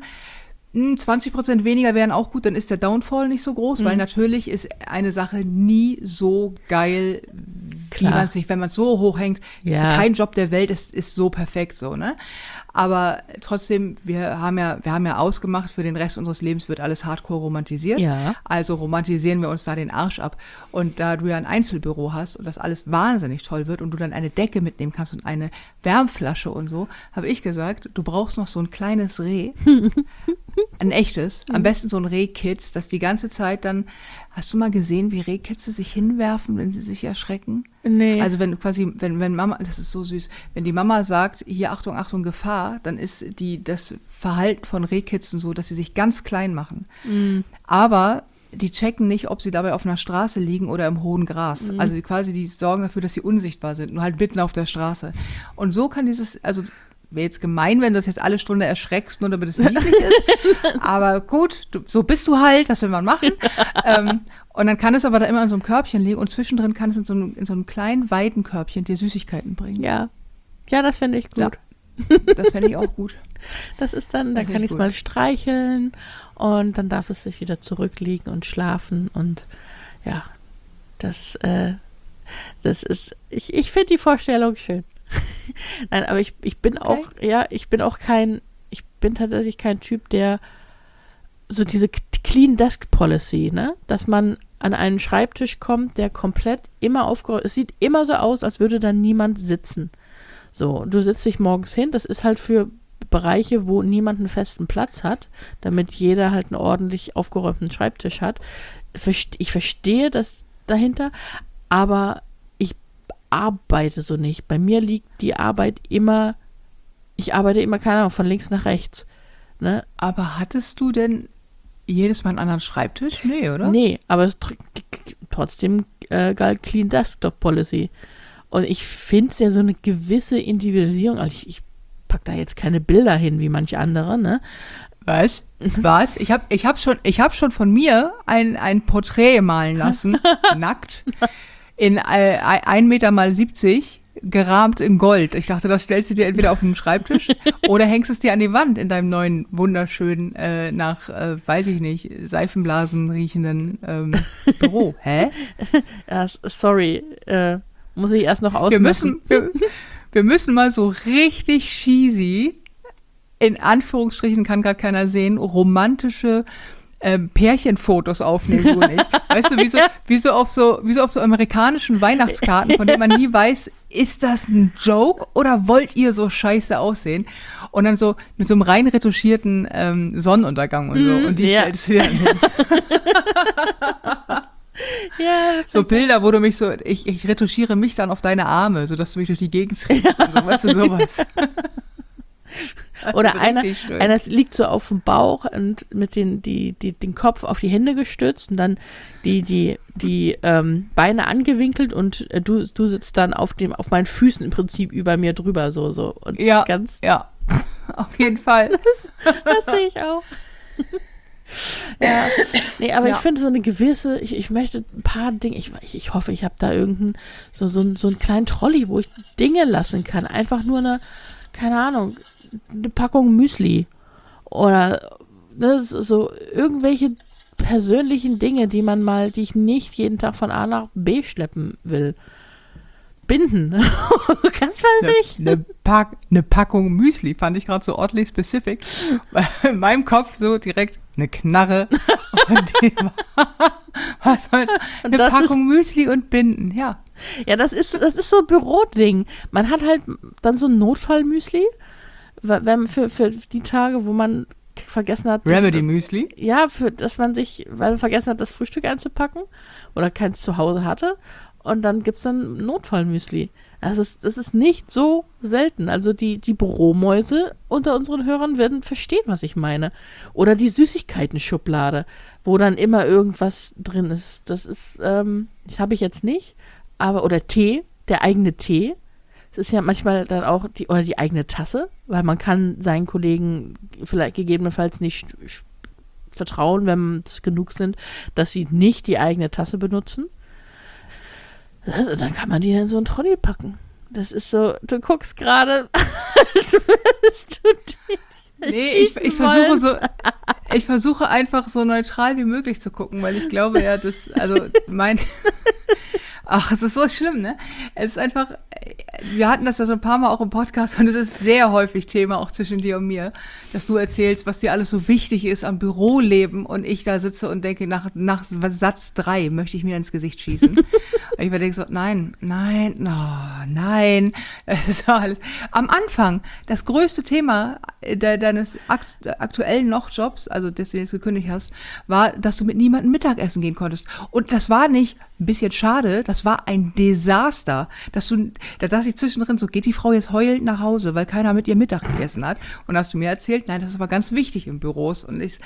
20% weniger wären auch gut, dann ist der Downfall nicht so groß, weil natürlich ist eine Sache nie so geil, wie man sich, wenn man es so hoch hängt, kein Job der Welt ist so perfekt so, ne? Aber trotzdem, wir haben ja ausgemacht, für den Rest unseres Lebens wird alles hardcore romantisiert. Ja. Also romantisieren wir uns da den Arsch ab. Und da du ja ein Einzelbüro hast und das alles wahnsinnig toll wird und du dann eine Decke mitnehmen kannst und eine Wärmflasche und so, habe ich gesagt, du brauchst noch so ein kleines Reh. Ein echtes. Am besten so ein Rehkitz, das die ganze Zeit dann, hast du mal gesehen, wie Rehkitze sich hinwerfen, wenn sie sich erschrecken? Nee. Also wenn Mama, das ist so süß, wenn die Mama sagt, hier Achtung, Achtung, Gefahr, dann ist das Verhalten von Rehkitzen so, dass sie sich ganz klein machen. Aber die checken nicht, ob sie dabei auf einer Straße liegen oder im hohen Gras. Also die sorgen dafür, dass sie unsichtbar sind, nur halt mitten auf der Straße. Und so kann also wäre jetzt gemein, wenn du das jetzt alle Stunde erschreckst, nur damit es niedlich ist. Aber gut, so bist du halt, das will man machen. Und dann kann es aber da immer in so einem Körbchen liegen und zwischendrin kann es in so einem kleinen Weidenkörbchen dir Süßigkeiten bringen. Ja, das fände ich gut. Ja, das fände ich auch gut. Das ist dann kann ich es mal streicheln und dann darf es sich wieder zurücklegen und schlafen und ja, das ist, ich finde die Vorstellung schön. Nein, aber ich bin tatsächlich kein Typ, der so diese Clean Desk Policy, ne, dass man an einen Schreibtisch kommt, der komplett immer aufgeräumt ist. Es sieht immer so aus, als würde da niemand sitzen. So, du setzt dich morgens hin, das ist halt für Bereiche, wo niemand einen festen Platz hat, damit jeder halt einen ordentlich aufgeräumten Schreibtisch hat. Ich verstehe das dahinter, aber arbeite so nicht. Bei mir liegt die Arbeit immer, ich arbeite immer, keine Ahnung, von links nach rechts. Ne? Aber hattest du denn jedes Mal einen anderen Schreibtisch? Nee, oder? Nee, aber trotzdem galt Clean Desktop Policy. Und ich finde es ja so eine gewisse Individualisierung, also ich packe da jetzt keine Bilder hin, wie manche andere, ne? Was? Ich hab schon von mir ein Porträt malen lassen, nackt. In 1 Meter mal 70, gerahmt in Gold. Ich dachte, das stellst du dir entweder auf den Schreibtisch oder hängst es dir an die Wand in deinem neuen, wunderschönen, nach, weiß ich nicht, Seifenblasen riechenden Büro. Hä? Ja, sorry, muss ich erst noch ausmachen. Wir müssen mal so richtig cheesy, in Anführungsstrichen kann gar keiner sehen, romantische Pärchenfotos aufnehmen, du nicht. Weißt du, wie so auf so amerikanischen Weihnachtskarten, von denen man nie weiß, ist das ein Joke oder wollt ihr so scheiße aussehen? Und dann so mit so einem rein retuschierten Sonnenuntergang und so. Und die stellst du dir dann hin. Ja, so Bilder, wo du mich so, ich retuschiere mich dann auf deine Arme, sodass du mich durch die Gegend trägst. Und so, weißt du, sowas. Oder einer liegt so auf dem Bauch und mit den Kopf auf die Hände gestützt und dann die Beine angewinkelt und du sitzt dann auf meinen Füßen im Prinzip über mir drüber so und ja, auf jeden Fall. Das sehe ich auch. Ja, nee, aber ich finde so eine gewisse, ich möchte ein paar Dinge, ich hoffe, ich habe da so einen kleinen Trolley, wo ich Dinge lassen kann, einfach nur keine Ahnung, eine Packung Müsli oder so irgendwelche persönlichen Dinge, die ich nicht jeden Tag von A nach B schleppen will. Binden. Ganz weiß ich. Eine Packung Müsli fand ich gerade so oddly specific. Weil in meinem Kopf so direkt eine Knarre. Was soll's? Eine Packung Müsli und Binden, ja. Ja, das ist so ein Büroding. Man hat halt dann so ein Notfallmüsli, für die Tage, wo man vergessen hat. Remedy Müsli? Ja, weil man vergessen hat, das Frühstück einzupacken oder keins zu Hause hatte. Und dann gibt es dann Notfallmüsli. Das ist nicht so selten. Also die Büromäuse unter unseren Hörern werden verstehen, was ich meine. Oder die Süßigkeiten-Schublade, wo dann immer irgendwas drin ist. Das ist, habe ich jetzt nicht. Oder Tee, der eigene Tee. Es ist ja manchmal dann auch die eigene Tasse, weil man kann seinen Kollegen vielleicht gegebenenfalls nicht vertrauen, wenn es genug sind, dass sie nicht die eigene Tasse benutzen. Dann kann man die in so einen Trolley packen. Das ist so, du guckst gerade, als würdest du die. Nee, ich versuche einfach so neutral wie möglich zu gucken, weil ich glaube ja, ach, es ist so schlimm, ne? Es ist einfach, wir hatten das ja schon ein paar Mal auch im Podcast und es ist sehr häufig Thema auch zwischen dir und mir, dass du erzählst, was dir alles so wichtig ist am Büroleben und ich da sitze und denke, nach Satz 3 möchte ich mir ins Gesicht schießen. Und ich denke so, nein. Das ist alles. Am Anfang, das größte Thema deines aktuellen noch Jobs, also das du jetzt gekündigt hast, war, dass du mit niemandem Mittagessen gehen konntest. Und das war nicht ein bisschen schade, das war ein Desaster, da saß ich zwischendrin so, geht die Frau jetzt heulend nach Hause, weil keiner mit ihr Mittag gegessen hat? Und hast du mir erzählt, nein, das war ganz wichtig in Büros und ich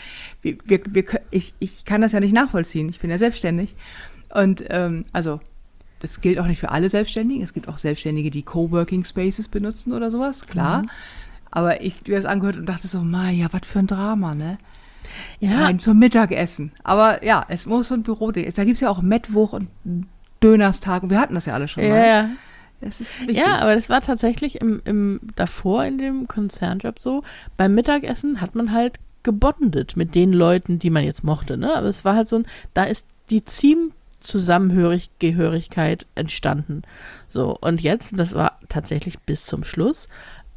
kann das ja nicht nachvollziehen, ich bin ja selbstständig und also das gilt auch nicht für alle Selbstständigen, es gibt auch Selbstständige, die Coworking Spaces benutzen oder sowas, klar, aber ich habe das angehört und dachte so, ja, was für ein Drama, ne? Ja. Rein zum Mittagessen. Aber ja, es muss so ein Büroding. Da gibt es ja auch Mittwoch und Dönerstag. Und wir hatten das ja alle schon mal. Ja. Das ist wichtig. Ja, aber das war tatsächlich davor in dem Konzernjob so. Beim Mittagessen hat man halt gebondet mit den Leuten, die man jetzt mochte. Ne? Aber es war halt da ist die Teamzusammengehörigkeit entstanden. So, und jetzt, das war tatsächlich bis zum Schluss,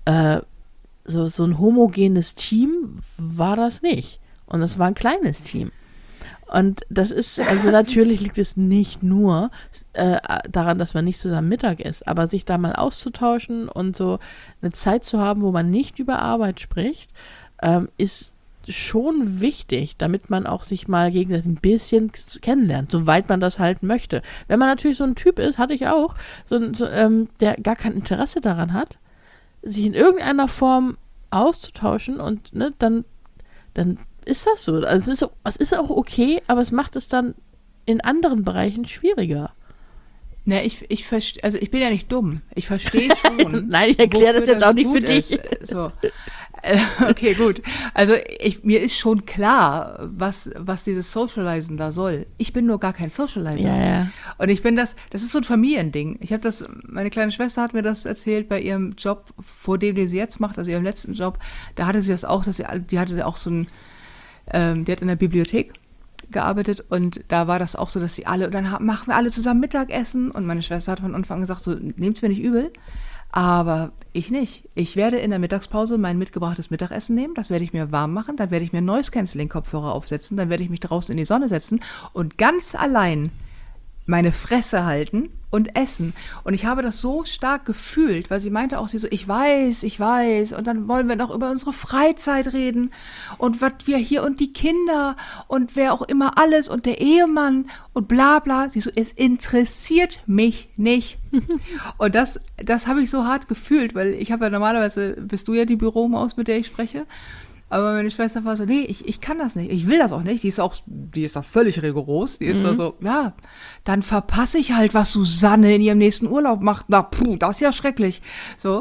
so ein homogenes Team war das nicht. Und es war ein kleines Team. Und das ist, also natürlich liegt es nicht nur daran, dass man nicht zusammen Mittag isst, aber sich da mal auszutauschen und so eine Zeit zu haben, wo man nicht über Arbeit spricht, ist schon wichtig, damit man auch sich mal gegenseitig ein bisschen kennenlernt, soweit man das halt möchte. Wenn man natürlich so ein Typ ist, hatte ich auch, der gar kein Interesse daran hat, sich in irgendeiner Form auszutauschen und ne, dann ist das so. Also es ist auch okay, aber es macht es dann in anderen Bereichen schwieriger. Ne, ich verstehe, also ich bin ja nicht dumm. Ich verstehe schon. Nein, ich erkläre das jetzt auch nicht für dich. So. Okay, gut. Also mir ist schon klar, was dieses Socializen da soll. Ich bin nur gar kein Socializer. Ja. Und ich bin das ist so ein Familiending. Meine kleine Schwester hat mir das erzählt bei ihrem Job, vor dem, den sie jetzt macht, also ihrem letzten Job. Da hatte sie das auch, die hatte auch so ein, die hat in der Bibliothek gearbeitet und da war das auch so, dass dann machen wir alle zusammen Mittagessen und meine Schwester hat von Anfang an gesagt, so, nehmt's mir nicht übel, aber ich nicht. Ich werde in der Mittagspause mein mitgebrachtes Mittagessen nehmen, das werde ich mir warm machen, dann werde ich mir Noise-Canceling-Kopfhörer aufsetzen, dann werde ich mich draußen in die Sonne setzen und ganz allein meine Fresse halten und essen. Und ich habe das so stark gefühlt, weil sie meinte auch, ich weiß, und dann wollen wir noch über unsere Freizeit reden und was wir hier und die Kinder und wer auch immer alles und der Ehemann und bla bla. Sie so, es interessiert mich nicht. Und das habe ich so hart gefühlt, weil ich habe ja normalerweise, bist du ja die Büromaus, mit der ich spreche, aber meine Schwester war so, nee, ich kann das nicht, ich will das auch nicht, die ist doch völlig rigoros, die ist da so, ja, dann verpasse ich halt, was Susanne in ihrem nächsten Urlaub macht, das ist ja schrecklich, so,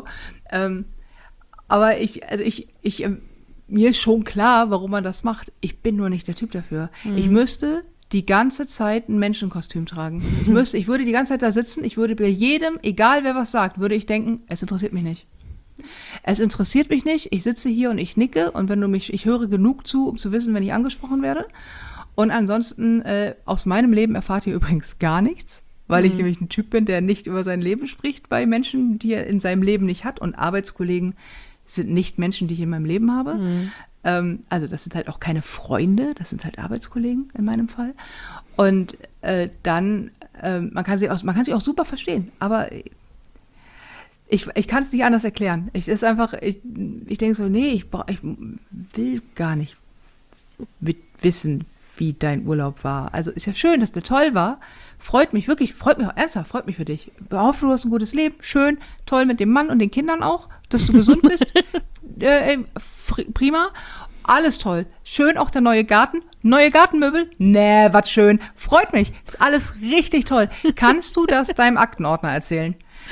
aber mir ist schon klar, warum man das macht, ich bin nur nicht der Typ dafür, ich müsste die ganze Zeit ein Menschenkostüm tragen, ich würde die ganze Zeit da sitzen, ich würde bei jedem, egal wer was sagt, würde ich denken, es interessiert mich nicht. Es interessiert mich nicht, ich sitze hier und ich nicke und ich höre genug zu, um zu wissen, wenn ich angesprochen werde. Und ansonsten, aus meinem Leben erfahrt ihr übrigens gar nichts, weil ich nämlich ein Typ bin, der nicht über sein Leben spricht bei Menschen, die er in seinem Leben nicht hat. Und Arbeitskollegen sind nicht Menschen, die ich in meinem Leben habe. Also das sind halt auch keine Freunde, das sind halt Arbeitskollegen in meinem Fall. Und dann, man kann sie auch super verstehen, aber Ich kann es nicht anders erklären. Ich denke so, nee, ich will gar nicht wissen, wie dein Urlaub war. Also ist ja schön, dass der toll war. Freut mich wirklich, freut mich auch ernsthaft, freut mich für dich. Ich hoffe, du hast ein gutes Leben. Schön, toll mit dem Mann und den Kindern auch, dass du gesund bist. Prima. Alles toll. Schön auch der neue Garten. Neue Gartenmöbel? Nee, was schön. Freut mich. Ist alles richtig toll. Kannst du das deinem Aktenordner erzählen?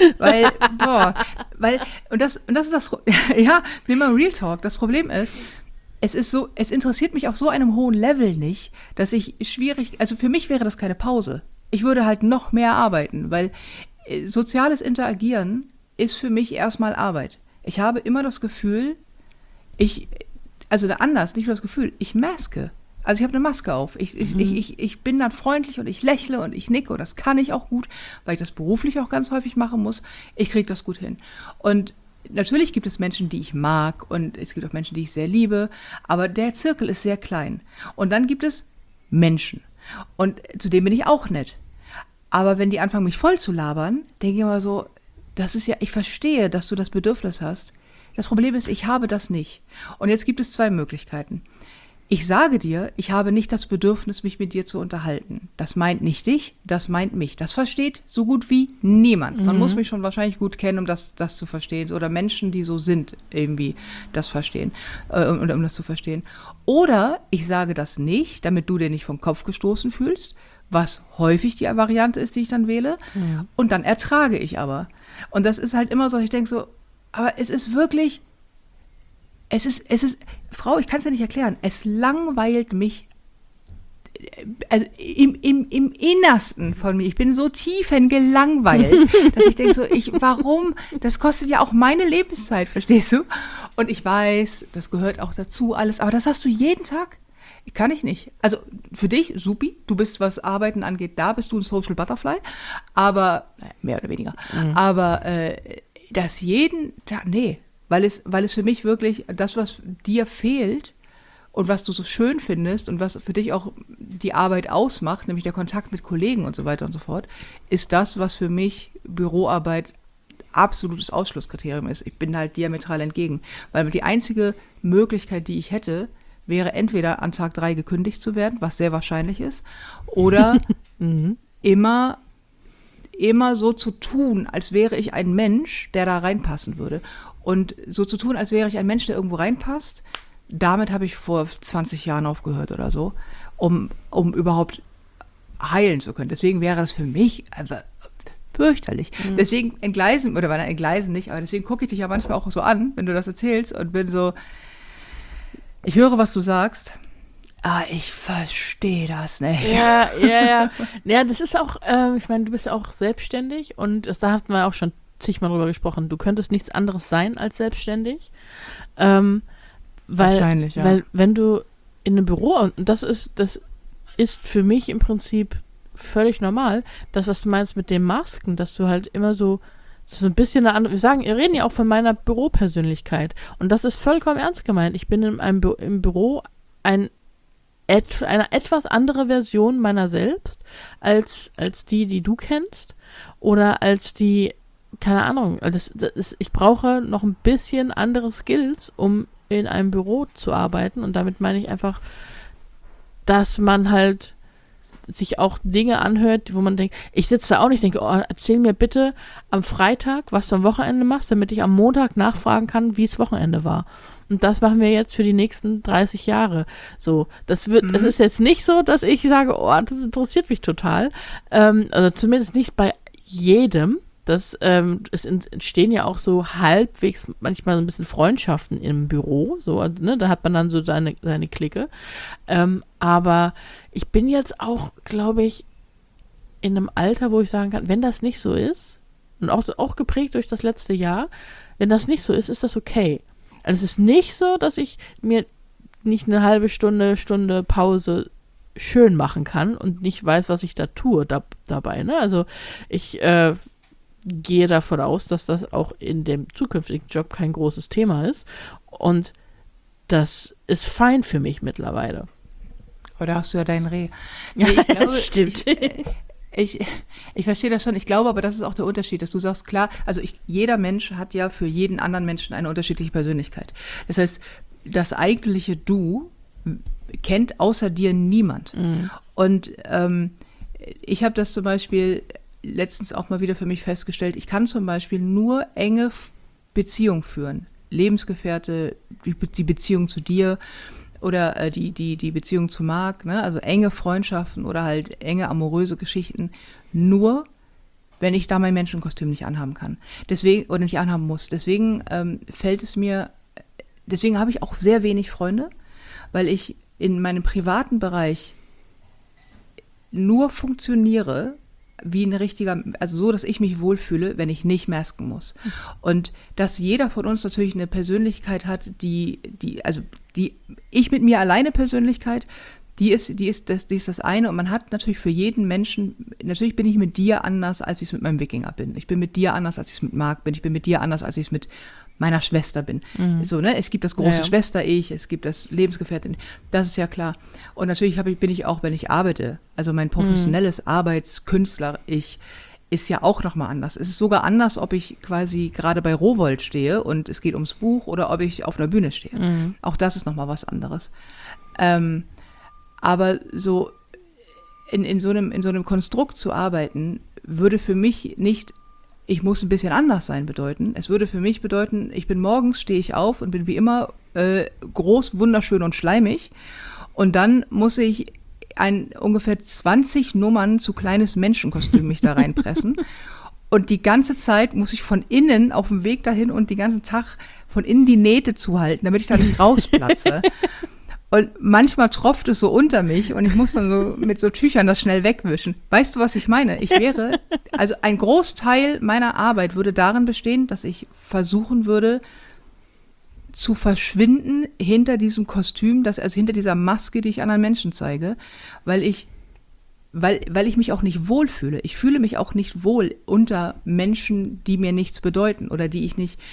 Und das ist das, ja, nimm mal Real Talk. Das Problem ist, es interessiert mich auf so einem hohen Level nicht, dass also für mich wäre das keine Pause. Ich würde halt noch mehr arbeiten, weil soziales Interagieren ist für mich erstmal Arbeit. Ich habe immer das Gefühl, nicht nur das Gefühl, ich maske. Also ich habe eine Maske auf. Ich bin dann freundlich und ich lächle und ich nicke und das kann ich auch gut, weil ich das beruflich auch ganz häufig machen muss. Ich kriege das gut hin. Und natürlich gibt es Menschen, die ich mag und es gibt auch Menschen, die ich sehr liebe, aber der Zirkel ist sehr klein. Und dann gibt es Menschen und zu denen bin ich auch nett. Aber wenn die anfangen, mich voll zu labern, denke ich immer so, ich verstehe, dass du das Bedürfnis hast. Das Problem ist, ich habe das nicht. Und jetzt gibt es 2 Möglichkeiten. Ich sage dir, ich habe nicht das Bedürfnis, mich mit dir zu unterhalten. Das meint nicht dich, das meint mich. Das versteht so gut wie niemand. Man muss mich schon wahrscheinlich gut kennen, um das zu verstehen. Oder Menschen, die so sind, irgendwie das verstehen, um das zu verstehen. Oder ich sage das nicht, damit du dir nicht vom Kopf gestoßen fühlst, was häufig die Variante ist, die ich dann wähle. Ja. Und dann ertrage ich aber. Und das ist halt immer so, ich denke so, aber es ist wirklich... Es ist, Frau, ich kann es ja nicht erklären, es langweilt mich, also im Innersten von mir, ich bin so tiefen gelangweilt, dass ich denke so, warum, das kostet ja auch meine Lebenszeit, verstehst du? Und ich weiß, das gehört auch dazu alles, aber das hast du jeden Tag? Kann ich nicht. Also für dich, supi, du bist, was Arbeiten angeht, da bist du ein Social Butterfly, aber, mehr oder weniger, aber das jeden Tag, nee. Weil es für mich wirklich das, was dir fehlt und was du so schön findest und was für dich auch die Arbeit ausmacht, nämlich der Kontakt mit Kollegen und so weiter und so fort, ist das, was für mich Büroarbeit absolutes Ausschlusskriterium ist. Ich bin halt diametral entgegen. Weil die einzige Möglichkeit, die ich hätte, wäre entweder an Tag 3 gekündigt zu werden, was sehr wahrscheinlich ist, oder immer so zu tun, als wäre ich ein Mensch, der da reinpassen würde. Und so zu tun, als wäre ich ein Mensch, der irgendwo reinpasst, damit habe ich vor 20 Jahren aufgehört oder so, um überhaupt heilen zu können. Deswegen wäre es für mich fürchterlich. Deswegen entgleisen nicht, aber deswegen gucke ich dich ja manchmal auch so an, wenn du das erzählst und bin so, ich höre, was du sagst, ich verstehe das nicht. Ja. Ja, das ist auch, ich meine, du bist ja auch selbstständig und da hatten wir auch schon zigmal drüber gesprochen. Du könntest nichts anderes sein als selbstständig. Wahrscheinlich, ja. Weil wenn du in einem Büro, und das ist für mich im Prinzip völlig normal, das, was du meinst mit den Masken, dass du halt immer so ein bisschen eine andere, wir reden ja auch von meiner Büropersönlichkeit und das ist vollkommen ernst gemeint. Ich bin im Büro eine etwas andere Version meiner selbst als die du kennst oder als die, keine Ahnung, ich brauche noch ein bisschen andere Skills, um in einem Büro zu arbeiten und damit meine ich einfach, dass man halt sich auch Dinge anhört, wo man denkt, ich sitze da auch nicht, denke, erzähl mir bitte am Freitag, was du am Wochenende machst, damit ich am Montag nachfragen kann, wie es Wochenende war. Und das machen wir jetzt für die nächsten 30 Jahre. So, es ist jetzt nicht so, dass ich sage, das interessiert mich total. Also zumindest nicht bei jedem. Es entstehen ja auch so halbwegs manchmal so ein bisschen Freundschaften im Büro, so, ne, da hat man dann so seine Clique. Aber ich bin jetzt auch, glaube ich, in einem Alter, wo ich sagen kann, wenn das nicht so ist, und auch geprägt durch das letzte Jahr, wenn das nicht so ist, ist das okay. Also es ist nicht so, dass ich mir nicht eine halbe Stunde Pause schön machen kann und nicht weiß, was ich da tue dabei. Ne? Also ich gehe davon aus, dass das auch in dem zukünftigen Job kein großes Thema ist. Und das ist fein für mich mittlerweile. Oder hast du ja dein Reh? Nee, ich glaube, stimmt. Ich verstehe das schon. Ich glaube aber, das ist auch der Unterschied, dass du sagst, klar, also jeder Mensch hat ja für jeden anderen Menschen eine unterschiedliche Persönlichkeit. Das heißt, das eigentliche Du kennt außer dir niemand. Und ich habe das zum Beispiel letztens auch mal wieder für mich festgestellt, ich kann zum Beispiel nur enge Beziehungen führen. Lebensgefährte, die Beziehung zu dir oder die Beziehung zu Marc, ne? Also enge Freundschaften oder halt enge amoröse Geschichten, nur wenn ich da mein Menschenkostüm nicht anhaben kann. Deswegen, oder nicht anhaben muss. Deswegen deswegen habe ich auch sehr wenig Freunde, weil ich in meinem privaten Bereich nur funktioniere wie ein richtiger, also so, dass ich mich wohlfühle, wenn ich nicht masken muss. Und dass jeder von uns natürlich eine Persönlichkeit hat, die ich mit mir alleine Persönlichkeit, die ist das eine. Und man hat natürlich für jeden Menschen, natürlich bin ich mit dir anders, als ich es mit meinem Wikinger bin. Ich bin mit dir anders, als ich es mit Marc bin. Ich bin mit dir anders, als ich es mit meiner Schwester bin. So, ne? Es gibt das große Schwester-Ich, es gibt das Lebensgefährtin, das ist ja klar. Und natürlich bin ich auch, wenn ich arbeite, also mein professionelles Arbeitskünstler-Ich ist ja auch nochmal anders. Es ist sogar anders, ob ich quasi gerade bei Rowohlt stehe und es geht ums Buch oder ob ich auf einer Bühne stehe. Auch das ist nochmal was anderes. Aber so in so einem Konstrukt zu arbeiten, würde für mich nicht ich muss ein bisschen anders sein bedeuten. Es würde für mich bedeuten, stehe ich auf und bin wie immer groß, wunderschön und schleimig. Und dann muss ich ungefähr 20 Nummern zu kleines Menschenkostüm mich da reinpressen. Und die ganze Zeit muss ich von innen auf dem Weg dahin und den ganzen Tag von innen die Nähte zuhalten, damit ich da nicht rausplatze. Und manchmal tropft es so unter mich und ich muss dann so mit so Tüchern das schnell wegwischen. Weißt du, was ich meine? Also ein Großteil meiner Arbeit würde darin bestehen, dass ich versuchen würde, zu verschwinden hinter diesem Kostüm, also hinter dieser Maske, die ich anderen Menschen zeige, weil ich mich auch nicht wohlfühle. Ich fühle mich auch nicht wohl unter Menschen, die mir nichts bedeuten oder die ich nicht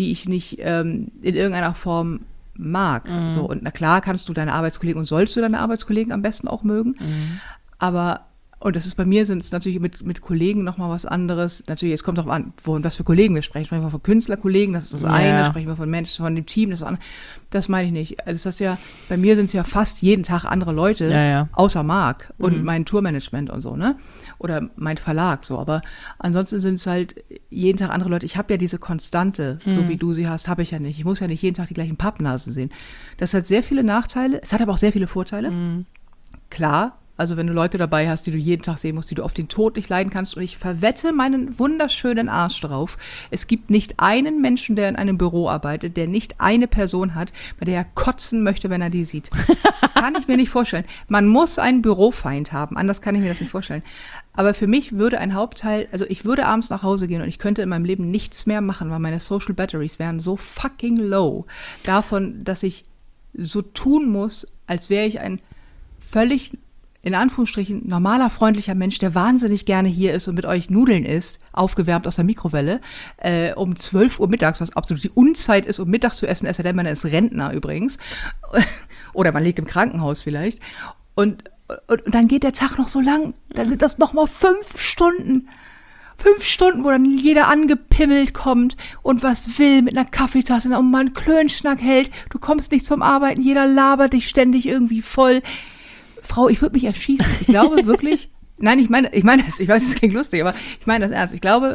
in irgendeiner Form mag. So, und na klar kannst du deine Arbeitskollegen und sollst du deine Arbeitskollegen am besten auch mögen. Aber, und das ist bei mir, sind es natürlich mit Kollegen nochmal was anderes. Natürlich, es kommt darauf an, was für Kollegen wir sprechen. Sprechen wir von Künstlerkollegen, das ist das eine. Sprechen wir von Menschen, von dem Team, das ist das andere. Das meine ich nicht. Also das ist ja, bei mir sind es ja fast jeden Tag andere Leute, außer Marc und mein Tourmanagement und so, ne? Oder mein Verlag, so. Aber ansonsten sind es halt jeden Tag andere Leute. Ich habe ja diese Konstante, so wie du sie hast, habe ich ja nicht. Ich muss ja nicht jeden Tag die gleichen Pappnasen sehen. Das hat sehr viele Nachteile. Es hat aber auch sehr viele Vorteile. Klar. Also wenn du Leute dabei hast, die du jeden Tag sehen musst, die du auf den Tod nicht leiden kannst. Und ich verwette meinen wunderschönen Arsch drauf. Es gibt nicht einen Menschen, der in einem Büro arbeitet, der nicht eine Person hat, bei der er kotzen möchte, wenn er die sieht. Kann ich mir nicht vorstellen. Man muss einen Bürofeind haben, anders kann ich mir das nicht vorstellen. Aber für mich würde ein Hauptteil, also ich würde abends nach Hause gehen und ich könnte in meinem Leben nichts mehr machen, weil meine Social Batteries wären so fucking low davon, dass ich so tun muss, als wäre ich ein völlig in Anführungsstrichen normaler, freundlicher Mensch, der wahnsinnig gerne hier ist und mit euch Nudeln isst, aufgewärmt aus der Mikrowelle, um 12 Uhr mittags, was absolut die Unzeit ist, um Mittag zu essen, es sei denn, man ist Rentner übrigens. Oder man liegt im Krankenhaus vielleicht. Und dann geht der Tag noch so lang, dann sind das nochmal 5 Stunden. 5 Stunden, wo dann jeder angepimmelt kommt und was will mit einer Kaffeetasse und mal einen Klönschnack hält. Du kommst nicht zum Arbeiten, jeder labert dich ständig irgendwie voll. Frau, ich würde mich erschießen. Ich glaube wirklich, nein, ich meine das, ich weiß, es klingt lustig, aber ich meine das ernst. Ich glaube,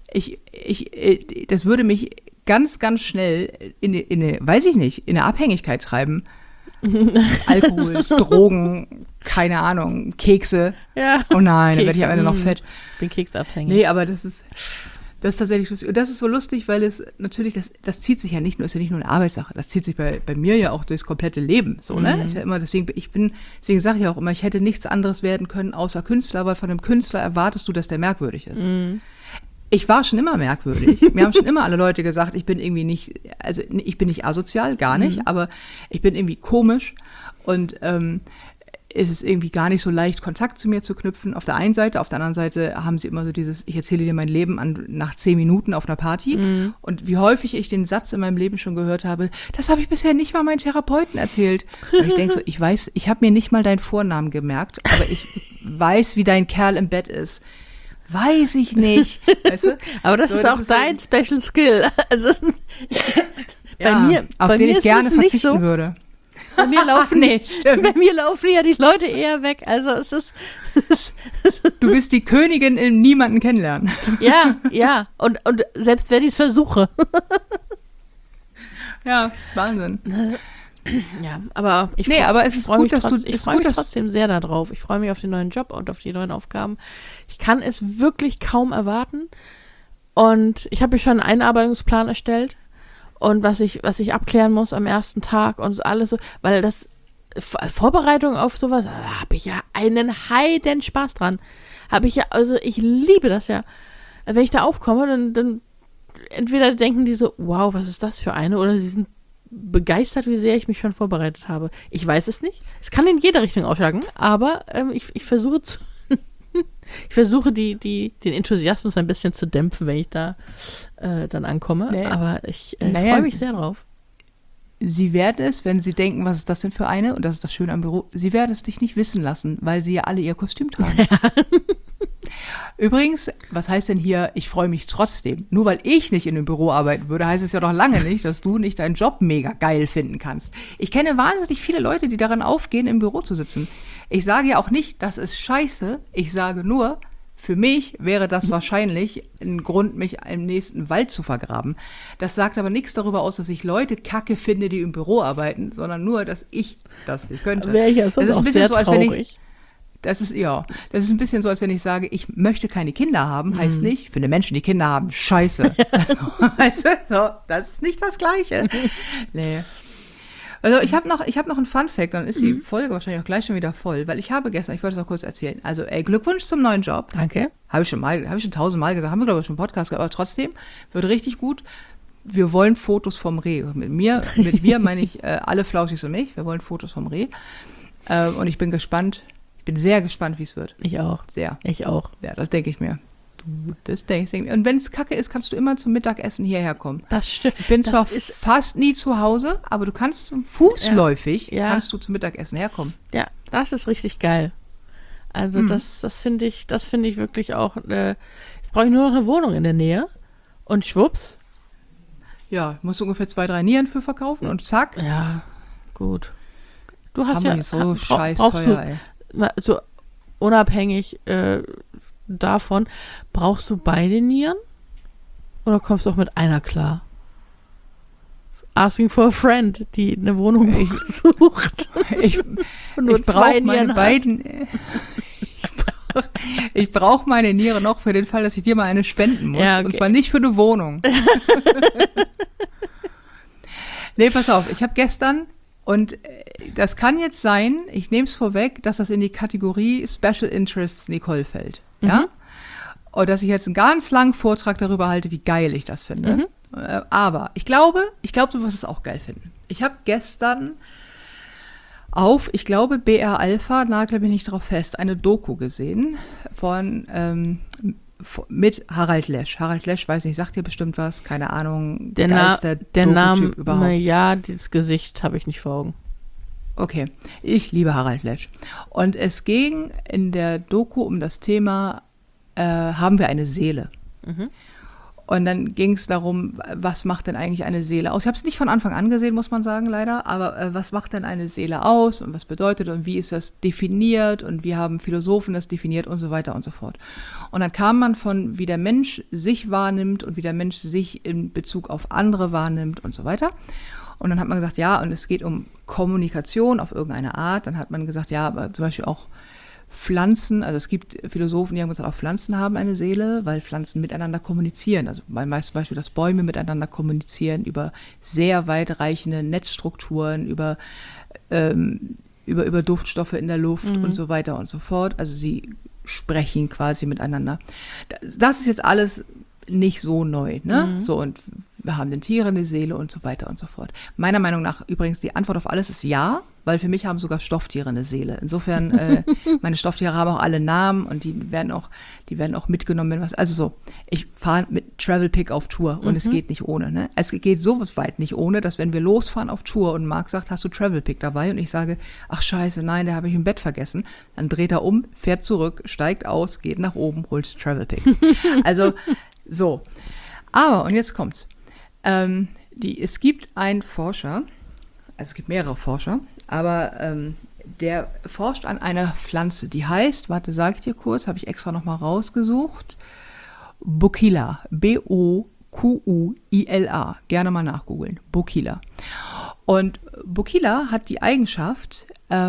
das würde mich ganz, ganz schnell in eine Abhängigkeit treiben. Alkohol, Drogen, keine Ahnung, Kekse. Ja. Oh nein, dann werde ich am Ende noch fett. Ich bin keksabhängig. Nee, aber das ist tatsächlich lustig. Und das ist so lustig, weil es natürlich, das zieht sich ja nicht nur, ist ja nicht nur eine Arbeitssache, das zieht sich bei mir ja auch durchs komplette Leben. So, ne? Ist ja immer, deswegen sage ich auch immer, ich hätte nichts anderes werden können außer Künstler, weil von einem Künstler erwartest du, dass der merkwürdig ist. Ich war schon immer merkwürdig. Mir haben schon immer alle Leute gesagt, ich bin irgendwie nicht, also ich bin nicht asozial, gar nicht, aber ich bin irgendwie komisch und ist es irgendwie gar nicht so leicht, Kontakt zu mir zu knüpfen. Auf der einen Seite, auf der anderen Seite haben sie immer so dieses, ich erzähle dir mein Leben nach 10 Minuten auf einer Party. Und wie häufig ich den Satz in meinem Leben schon gehört habe, das habe ich bisher nicht mal meinen Therapeuten erzählt. Und ich denke so, ich habe mir nicht mal deinen Vornamen gemerkt, aber ich weiß, wie dein Kerl im Bett ist. Weiß ich nicht. Weißt du? Aber das ist auch dein Special Skill. Also, auf den ich gerne verzichten würde. Bei mir laufen, bei mir laufen ja die Leute eher weg. Also es ist du bist die Königin im Niemanden kennenlernen. Ja. Und selbst wenn ich es versuche. Ja, Wahnsinn. Ja, aber ich freue mich trotzdem sehr darauf. Ich freue mich auf den neuen Job und auf die neuen Aufgaben. Ich kann es wirklich kaum erwarten. Und ich habe mir schon einen Einarbeitungsplan erstellt. Und was ich abklären muss am ersten Tag und so alles so, weil das Vorbereitung auf sowas, habe ich ja einen heiden Spaß dran. Also ich liebe das ja. Wenn ich da aufkomme, dann entweder denken die so, wow, was ist das für eine? Oder sie sind begeistert, wie sehr ich mich schon vorbereitet habe. Ich weiß es nicht. Es kann in jede Richtung ausschlagen, aber ich versuche den Enthusiasmus ein bisschen zu dämpfen, wenn ich da dann ankomme. Nee. Aber ich freue mich sehr drauf. Sie werden es, wenn Sie denken, was ist das denn für eine? Und das ist das Schöne am Büro. Sie werden es dich nicht wissen lassen, weil Sie ja alle ihr Kostüm tragen. Ja. Übrigens, was heißt denn hier, ich freue mich trotzdem? Nur weil ich nicht in einem Büro arbeiten würde, heißt es ja doch lange nicht, dass du nicht deinen Job mega geil finden kannst. Ich kenne wahnsinnig viele Leute, die daran aufgehen, im Büro zu sitzen. Ich sage ja auch nicht, das ist scheiße. Ich sage nur, für mich wäre das wahrscheinlich ein Grund, mich im nächsten Wald zu vergraben. Das sagt aber nichts darüber aus, dass ich Leute kacke finde, die im Büro arbeiten, sondern nur, dass ich das nicht könnte. Wäre ja sonst auch sehr traurig. Das ist ein bisschen so, als wenn ich sage, ich möchte keine Kinder haben, heißt nicht, ich finde Menschen, die Kinder haben, scheiße. Weißt du? So, das ist nicht das Gleiche. Nee. Also ich habe noch einen Fun-Fact, dann ist die Folge wahrscheinlich auch gleich schon wieder voll, weil ich wollte es auch kurz erzählen. Also Glückwunsch zum neuen Job. Danke. Habe ich schon 1000-mal gesagt, haben wir glaube ich schon einen Podcast gehabt, aber trotzdem, wird richtig gut. Wir wollen Fotos vom Reh. Mit wir meine ich alle Flauschis und mich. Wir wollen Fotos vom Reh. Und ich bin gespannt. Ich bin sehr gespannt, wie es wird. Ich auch. Sehr. Ich auch. Ja, das denke ich mir. Das denkst du. Und wenn es kacke ist, kannst du immer zum Mittagessen hierher kommen. Das stimmt. Ich bin zwar fast nie zu Hause, aber du kannst fußläufig kannst du zum Mittagessen herkommen. Ja, das ist richtig geil. Also das finde ich wirklich auch, jetzt brauche ich nur noch eine Wohnung in der Nähe und schwupps. Ja, musst du ungefähr 2, 3 Nieren für verkaufen und zack. Ja, gut. Du hast Hamburg ist so scheiß teuer, ey. So unabhängig davon, brauchst du beide Nieren? Oder kommst du auch mit einer klar? Asking for a friend, die eine Wohnung sucht. Ich brauche meine beiden. Ich brauche meine Niere noch für den Fall, dass ich dir mal eine spenden muss. Ja, okay. Und zwar nicht für eine Wohnung. Nee, pass auf, ich habe gestern, und das kann jetzt sein, ich nehme es vorweg, dass das in die Kategorie Special Interests Nicole fällt. Ja? Und dass ich jetzt einen ganz langen Vortrag darüber halte, wie geil ich das finde. Aber ich glaube, du wirst es auch geil finden. Ich habe gestern ich glaube, BR Alpha, nagel mich nicht drauf fest, eine Doku gesehen mit Harald Lesch. Harald Lesch, weiß nicht, sagt dir bestimmt was, keine Ahnung. Der Name überhaupt. Ja, das Gesicht habe ich nicht vor Augen. Okay, ich liebe Harald Lesch. Und es ging in der Doku um das Thema, haben wir eine Seele? Und dann ging es darum, was macht denn eigentlich eine Seele aus? Ich habe es nicht von Anfang an gesehen, muss man sagen, leider. Aber was macht denn eine Seele aus und was bedeutet und wie ist das definiert und wie haben Philosophen das definiert und so weiter und so fort. Und dann kam man von, wie der Mensch sich wahrnimmt und wie der Mensch sich in Bezug auf andere wahrnimmt und so weiter. Und dann hat man gesagt, ja, und es geht um Kommunikation auf irgendeine Art. Dann hat man gesagt, ja, aber zum Beispiel auch Pflanzen, also es gibt Philosophen, die haben gesagt, auch Pflanzen haben eine Seele, weil Pflanzen miteinander kommunizieren. Also meist zum Beispiel, dass Bäume miteinander kommunizieren über sehr weitreichende Netzstrukturen, über Duftstoffe in der Luft und so weiter und so fort. Also sie sprechen quasi miteinander. Das ist jetzt alles nicht so neu, ne? So, und wir haben den Tieren eine Seele und so weiter und so fort. Meiner Meinung nach übrigens die Antwort auf alles ist ja, weil für mich haben sogar Stofftiere eine Seele. Insofern, meine Stofftiere haben auch alle Namen und die werden auch mitgenommen, wenn was. Also so, ich fahre mit Travelpick auf Tour und es geht nicht ohne. Ne? Es geht so weit nicht ohne, dass wenn wir losfahren auf Tour und Marc sagt, hast du Travelpick dabei? Und ich sage, ach scheiße, nein, der habe ich im Bett vergessen. Dann dreht er um, fährt zurück, steigt aus, geht nach oben, holt Travelpick. Also so. Aber, und jetzt kommt's. Es gibt einen Forscher, also es gibt mehrere Forscher, aber der forscht an einer Pflanze, die heißt, warte, sage ich dir kurz, habe ich extra nochmal rausgesucht, Bouquilla, Bouquila, gerne mal nachgoogeln, Bouquilla. Und Bouquilla hat die Eigenschaft,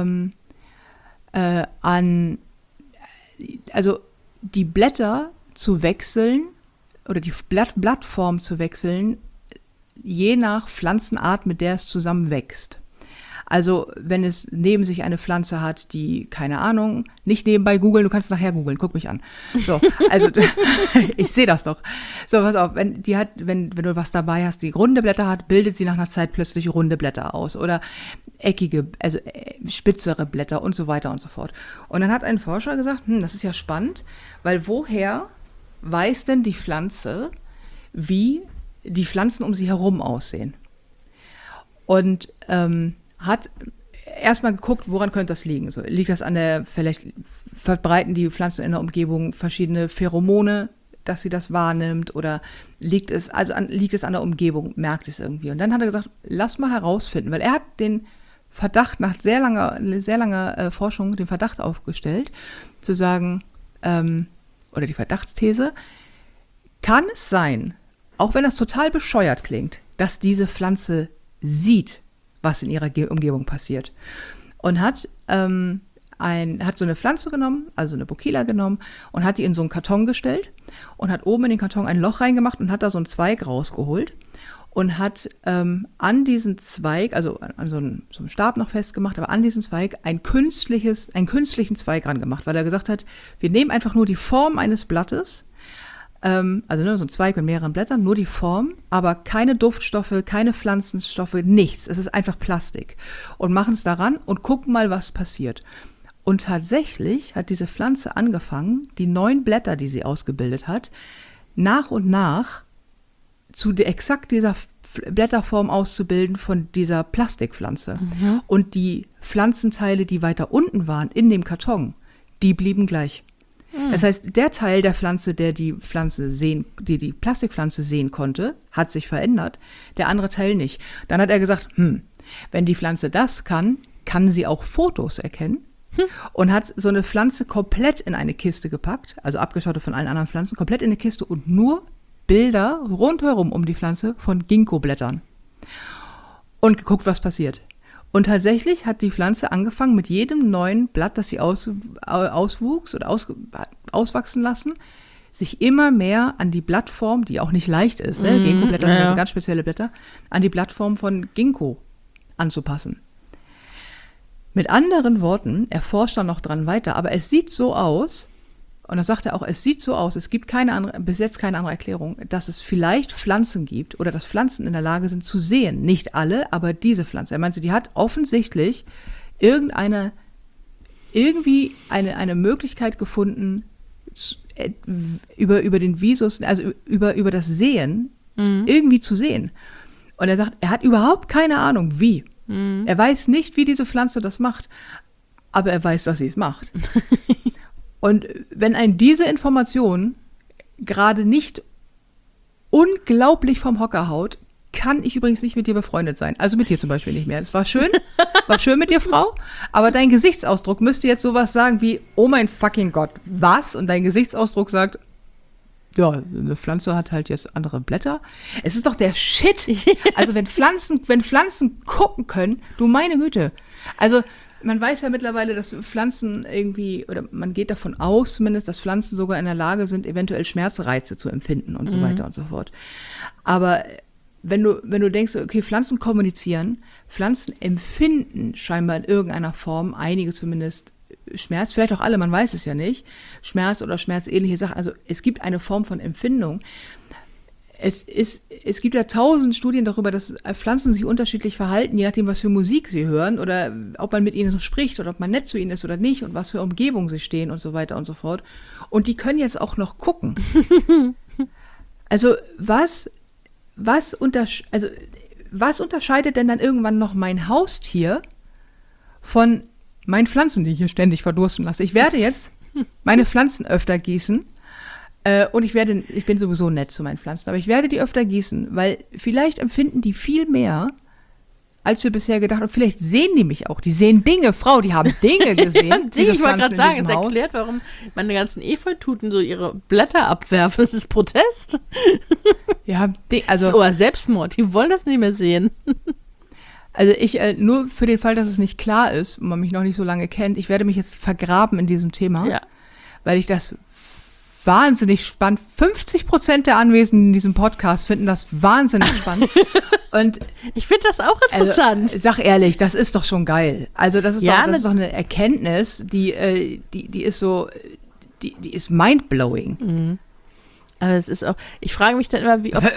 also die Blätter zu wechseln oder die Blattform zu wechseln, je nach Pflanzenart, mit der es zusammen wächst. Also wenn es neben sich eine Pflanze hat, die, keine Ahnung, nicht nebenbei googeln, du kannst nachher googeln, guck mich an. So, also ich sehe das doch. So, pass auf, wenn du was dabei hast, die runde Blätter hat, bildet sie nach einer Zeit plötzlich runde Blätter aus oder eckige, also spitzere Blätter und so weiter und so fort. Und dann hat ein Forscher gesagt, das ist ja spannend, weil woher weiß denn die Pflanze, wie die Pflanzen um sie herum aussehen? Und hat erstmal geguckt, woran könnte das liegen? So, liegt das vielleicht verbreiten die Pflanzen in der Umgebung verschiedene Pheromone, dass sie das wahrnimmt, oder liegt es an der Umgebung, merkt sie es irgendwie? Und dann hat er gesagt, lass mal herausfinden, weil er hat den Verdacht nach sehr langer Forschung, den Verdacht aufgestellt, zu sagen, oder die Verdachtsthese, kann es sein, auch wenn das total bescheuert klingt, dass diese Pflanze sieht, was in ihrer Umgebung passiert. Und hat so eine Pflanze genommen, also eine Bouquilla genommen, und hat die in so einen Karton gestellt und hat oben in den Karton ein Loch reingemacht und hat da so einen Zweig rausgeholt und hat an diesen Zweig, also an so einem Stab noch festgemacht, aber an diesen Zweig einen künstlichen Zweig rangemacht, weil er gesagt hat, wir nehmen einfach nur die Form eines Blattes, also so ein Zweig mit mehreren Blättern, nur die Form, aber keine Duftstoffe, keine Pflanzenstoffe, nichts. Es ist einfach Plastik. Und machen es daran und gucken mal, was passiert. Und tatsächlich hat diese Pflanze angefangen, die 9 Blätter, die sie ausgebildet hat, nach und nach zu exakt dieser Blätterform auszubilden von dieser Plastikpflanze. Mhm. Und die Pflanzenteile, die weiter unten waren in dem Karton, die blieben gleich. Das heißt, der Teil der Pflanze, der die Plastikpflanze sehen konnte, hat sich verändert, der andere Teil nicht. Dann hat er gesagt, wenn die Pflanze das kann sie auch Fotos erkennen, und hat so eine Pflanze komplett in eine Kiste gepackt, also abgeschottet von allen anderen Pflanzen, komplett in eine Kiste und nur Bilder rundherum um die Pflanze von Ginkgo-Blättern. Und geguckt, was passiert. Und tatsächlich hat die Pflanze angefangen, mit jedem neuen Blatt, das sie auswuchs oder auswachsen lassen, sich immer mehr an die Blattform, die auch nicht leicht ist, ne? Ginkgo-Blätter sind also ganz spezielle Blätter, an die Blattform von Ginkgo anzupassen. Mit anderen Worten, er forscht dann noch dran weiter, aber es sieht so aus, und das sagt er auch, es sieht so aus, es gibt bis jetzt keine andere Erklärung, dass es vielleicht Pflanzen gibt oder dass Pflanzen in der Lage sind zu sehen. Nicht alle, aber diese Pflanze. Er meinte, die hat offensichtlich irgendwie eine Möglichkeit gefunden, über den Visus, also über das Sehen, irgendwie zu sehen. Und er sagt, er hat überhaupt keine Ahnung, wie. Er weiß nicht, wie diese Pflanze das macht, aber er weiß, dass sie es macht. Und wenn einen diese Information gerade nicht unglaublich vom Hocker haut, kann ich übrigens nicht mit dir befreundet sein. Also mit dir zum Beispiel nicht mehr. Das war schön mit dir, Frau, aber dein Gesichtsausdruck müsste jetzt sowas sagen wie, oh mein fucking Gott, was? Und dein Gesichtsausdruck sagt, ja, eine Pflanze hat halt jetzt andere Blätter. Es ist doch der Shit. Also wenn Pflanzen gucken können, du meine Güte. Also man weiß ja mittlerweile, dass Pflanzen irgendwie, oder man geht davon aus zumindest, dass Pflanzen sogar in der Lage sind, eventuell Schmerzreize zu empfinden und so weiter und so fort. Aber wenn du denkst, okay, Pflanzen kommunizieren, Pflanzen empfinden scheinbar in irgendeiner Form, einige zumindest, Schmerz, vielleicht auch alle, man weiß es ja nicht, Schmerz oder schmerzähnliche Sachen, also es gibt eine Form von Empfindung. es gibt ja 1000 Studien darüber, dass Pflanzen sich unterschiedlich verhalten, je nachdem, was für Musik sie hören oder ob man mit ihnen spricht oder ob man nett zu ihnen ist oder nicht und was für Umgebung sie stehen und so weiter und so fort. Und die können jetzt auch noch gucken. Also was unterscheidet denn dann irgendwann noch mein Haustier von meinen Pflanzen, die ich hier ständig verdursten lasse? Ich werde jetzt meine Pflanzen öfter gießen. Und ich bin sowieso nett zu meinen Pflanzen, aber ich werde die öfter gießen, weil vielleicht empfinden die viel mehr, als wir bisher gedacht haben. Vielleicht sehen die mich auch. Die sehen Dinge, Frau, die haben Dinge gesehen. Ich wollte gerade sagen, es erklärt, warum meine ganzen Efeututen so ihre Blätter abwerfen. Das ist Protest. Ja, also. So, Selbstmord, die wollen das nicht mehr sehen. Also nur für den Fall, dass es nicht klar ist und man mich noch nicht so lange kennt, ich werde mich jetzt vergraben in diesem Thema, weil ich das wahnsinnig spannend. 50% der Anwesenden in diesem Podcast finden das wahnsinnig spannend. Und ich finde das auch interessant. Also, sag ehrlich, das ist doch schon geil. Also das ist doch eine Erkenntnis, die ist so, die ist mindblowing. Mhm. Aber es ist auch, ich frage mich dann immer, wie ob,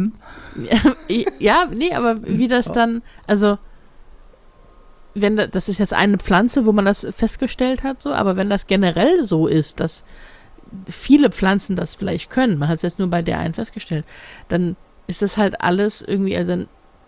aber wie das dann, also das ist jetzt eine Pflanze, wo man das festgestellt hat, so, aber wenn das generell so ist, dass viele Pflanzen das vielleicht können, man hat es jetzt nur bei der einen festgestellt, dann ist das halt alles irgendwie, also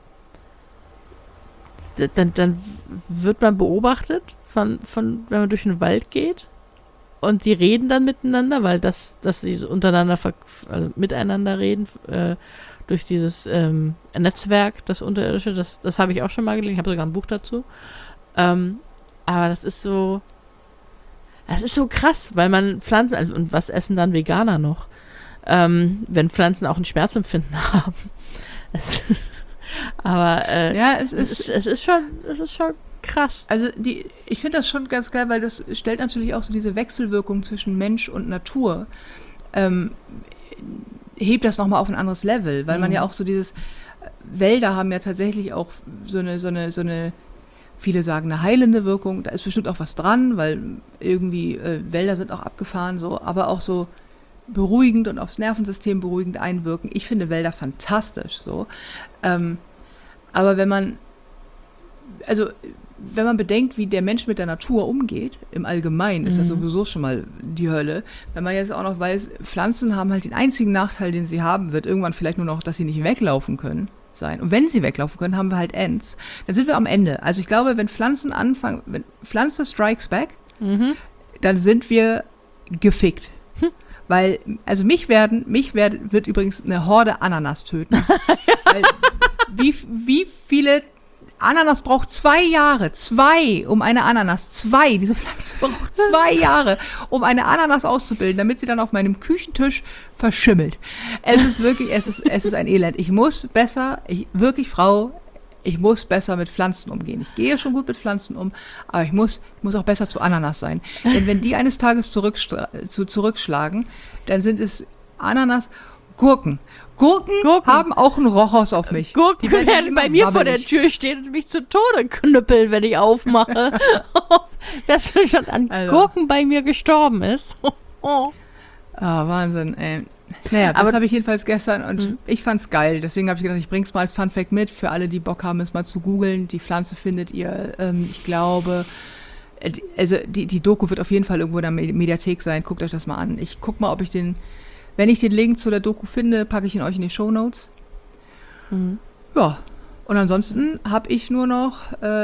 dann wird man beobachtet von wenn man durch den Wald geht und die reden dann miteinander, weil dass sie so untereinander miteinander reden durch dieses Netzwerk, das Unterirdische, das habe ich auch schon mal gelesen, ich habe sogar ein Buch dazu, aber das ist so krass, weil man Pflanzen, also, und was essen dann Veganer noch, wenn Pflanzen auch ein Schmerzempfinden haben. Aber es ist schon krass. Also ich finde das schon ganz geil, weil das stellt natürlich auch so diese Wechselwirkung zwischen Mensch und Natur, hebt das nochmal auf ein anderes Level, weil man ja auch so Wälder haben ja tatsächlich auch so eine viele sagen eine heilende Wirkung, da ist bestimmt auch was dran, weil irgendwie Wälder sind auch abgefahren, so, aber auch so beruhigend und aufs Nervensystem beruhigend einwirken. Ich finde Wälder fantastisch, so. Aber wenn man bedenkt, wie der Mensch mit der Natur umgeht, im Allgemeinen ist das sowieso schon mal die Hölle. Wenn man jetzt auch noch weiß, Pflanzen haben halt den einzigen Nachteil, den sie haben, wird irgendwann vielleicht nur noch, dass sie nicht weglaufen können. Sein. Und wenn sie weglaufen können, haben wir halt Ends. Dann sind wir am Ende. Also ich glaube, wenn Pflanze strikes back, dann sind wir gefickt. Weil, also mich wird übrigens eine Horde Ananas töten. Weil, wie viele Ananas braucht 2 Jahre. 2, um eine Ananas. 2. Diese Pflanze braucht 2 Jahre, um eine Ananas auszubilden, damit sie dann auf meinem Küchentisch verschimmelt. Es ist wirklich, es ist ein Elend. Ich muss besser mit Pflanzen umgehen. Ich gehe schon gut mit Pflanzen um, aber ich muss auch besser zu Ananas sein. Denn wenn die eines Tages zurückschlagen, dann sind es Ananas, Gurken haben auch einen Rochhaus auf mich. Gurken werden bei mir vor der Tür stehen und mich zu Tode knüppeln, wenn ich aufmache. Dass schon an Gurken bei mir gestorben ist. Wahnsinn, ey. Naja, das habe ich jedenfalls gestern und ich fand's geil. Deswegen habe ich gedacht, ich bring's mal als Funfact mit, für alle, die Bock haben, es mal zu googeln. Die Pflanze findet ihr, ich glaube, also die Doku wird auf jeden Fall irgendwo in der Mediathek sein. Guckt euch das mal an. Ich guck mal, wenn ich den Link zu der Doku finde, packe ich ihn euch in die Shownotes. Ja, und ansonsten habe ich nur noch,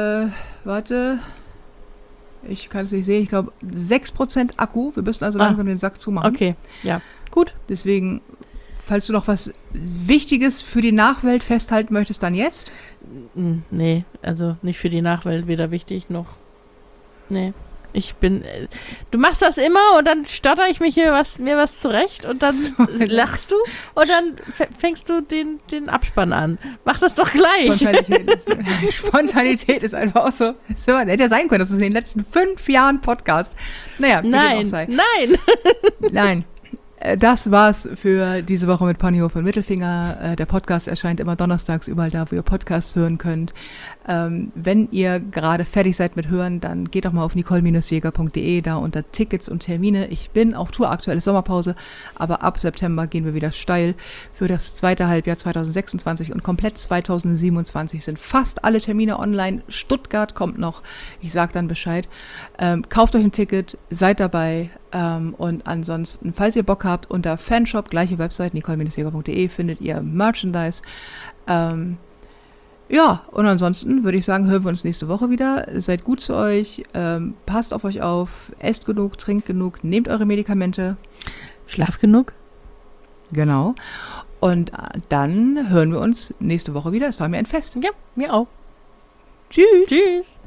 ich kann es nicht sehen, ich glaube 6% Akku. Wir müssen also langsam den Sack zumachen. Okay, ja, gut. Deswegen, falls du noch was Wichtiges für die Nachwelt festhalten möchtest, dann jetzt? Nee, also nicht für die Nachwelt, weder wichtig noch, nee. Du machst das immer und dann stotter ich mir was zurecht und dann lachst du und dann fängst du den Abspann an. Mach das doch gleich. Spontanität ist einfach auch so. Hätte ja sein können, dass es in den letzten 5 Jahren Podcast. Naja, Nein. Das war's für diese Woche mit Ponyhof und Mittelfinger. Der Podcast erscheint immer donnerstags überall da, wo ihr Podcasts hören könnt. Wenn ihr gerade fertig seid mit Hören, dann geht doch mal auf nicole-jäger.de, da unter Tickets und Termine. Ich bin auf Tour, aktuelle Sommerpause, aber ab September gehen wir wieder steil für das zweite Halbjahr 2026 und komplett 2027 sind fast alle Termine online. Stuttgart kommt noch, ich sag dann Bescheid. Kauft euch ein Ticket, seid dabei und ansonsten, falls ihr Bock habt, unter Fanshop, gleiche Website, nicole-jäger.de, findet ihr Merchandise. Ja, und ansonsten würde ich sagen, hören wir uns nächste Woche wieder. Seid gut zu euch, passt auf euch auf, esst genug, trinkt genug, nehmt eure Medikamente. Schlaf genug. Genau. Und dann hören wir uns nächste Woche wieder. Es war mir ein Fest. Ja, mir auch. Tschüss. Tschüss.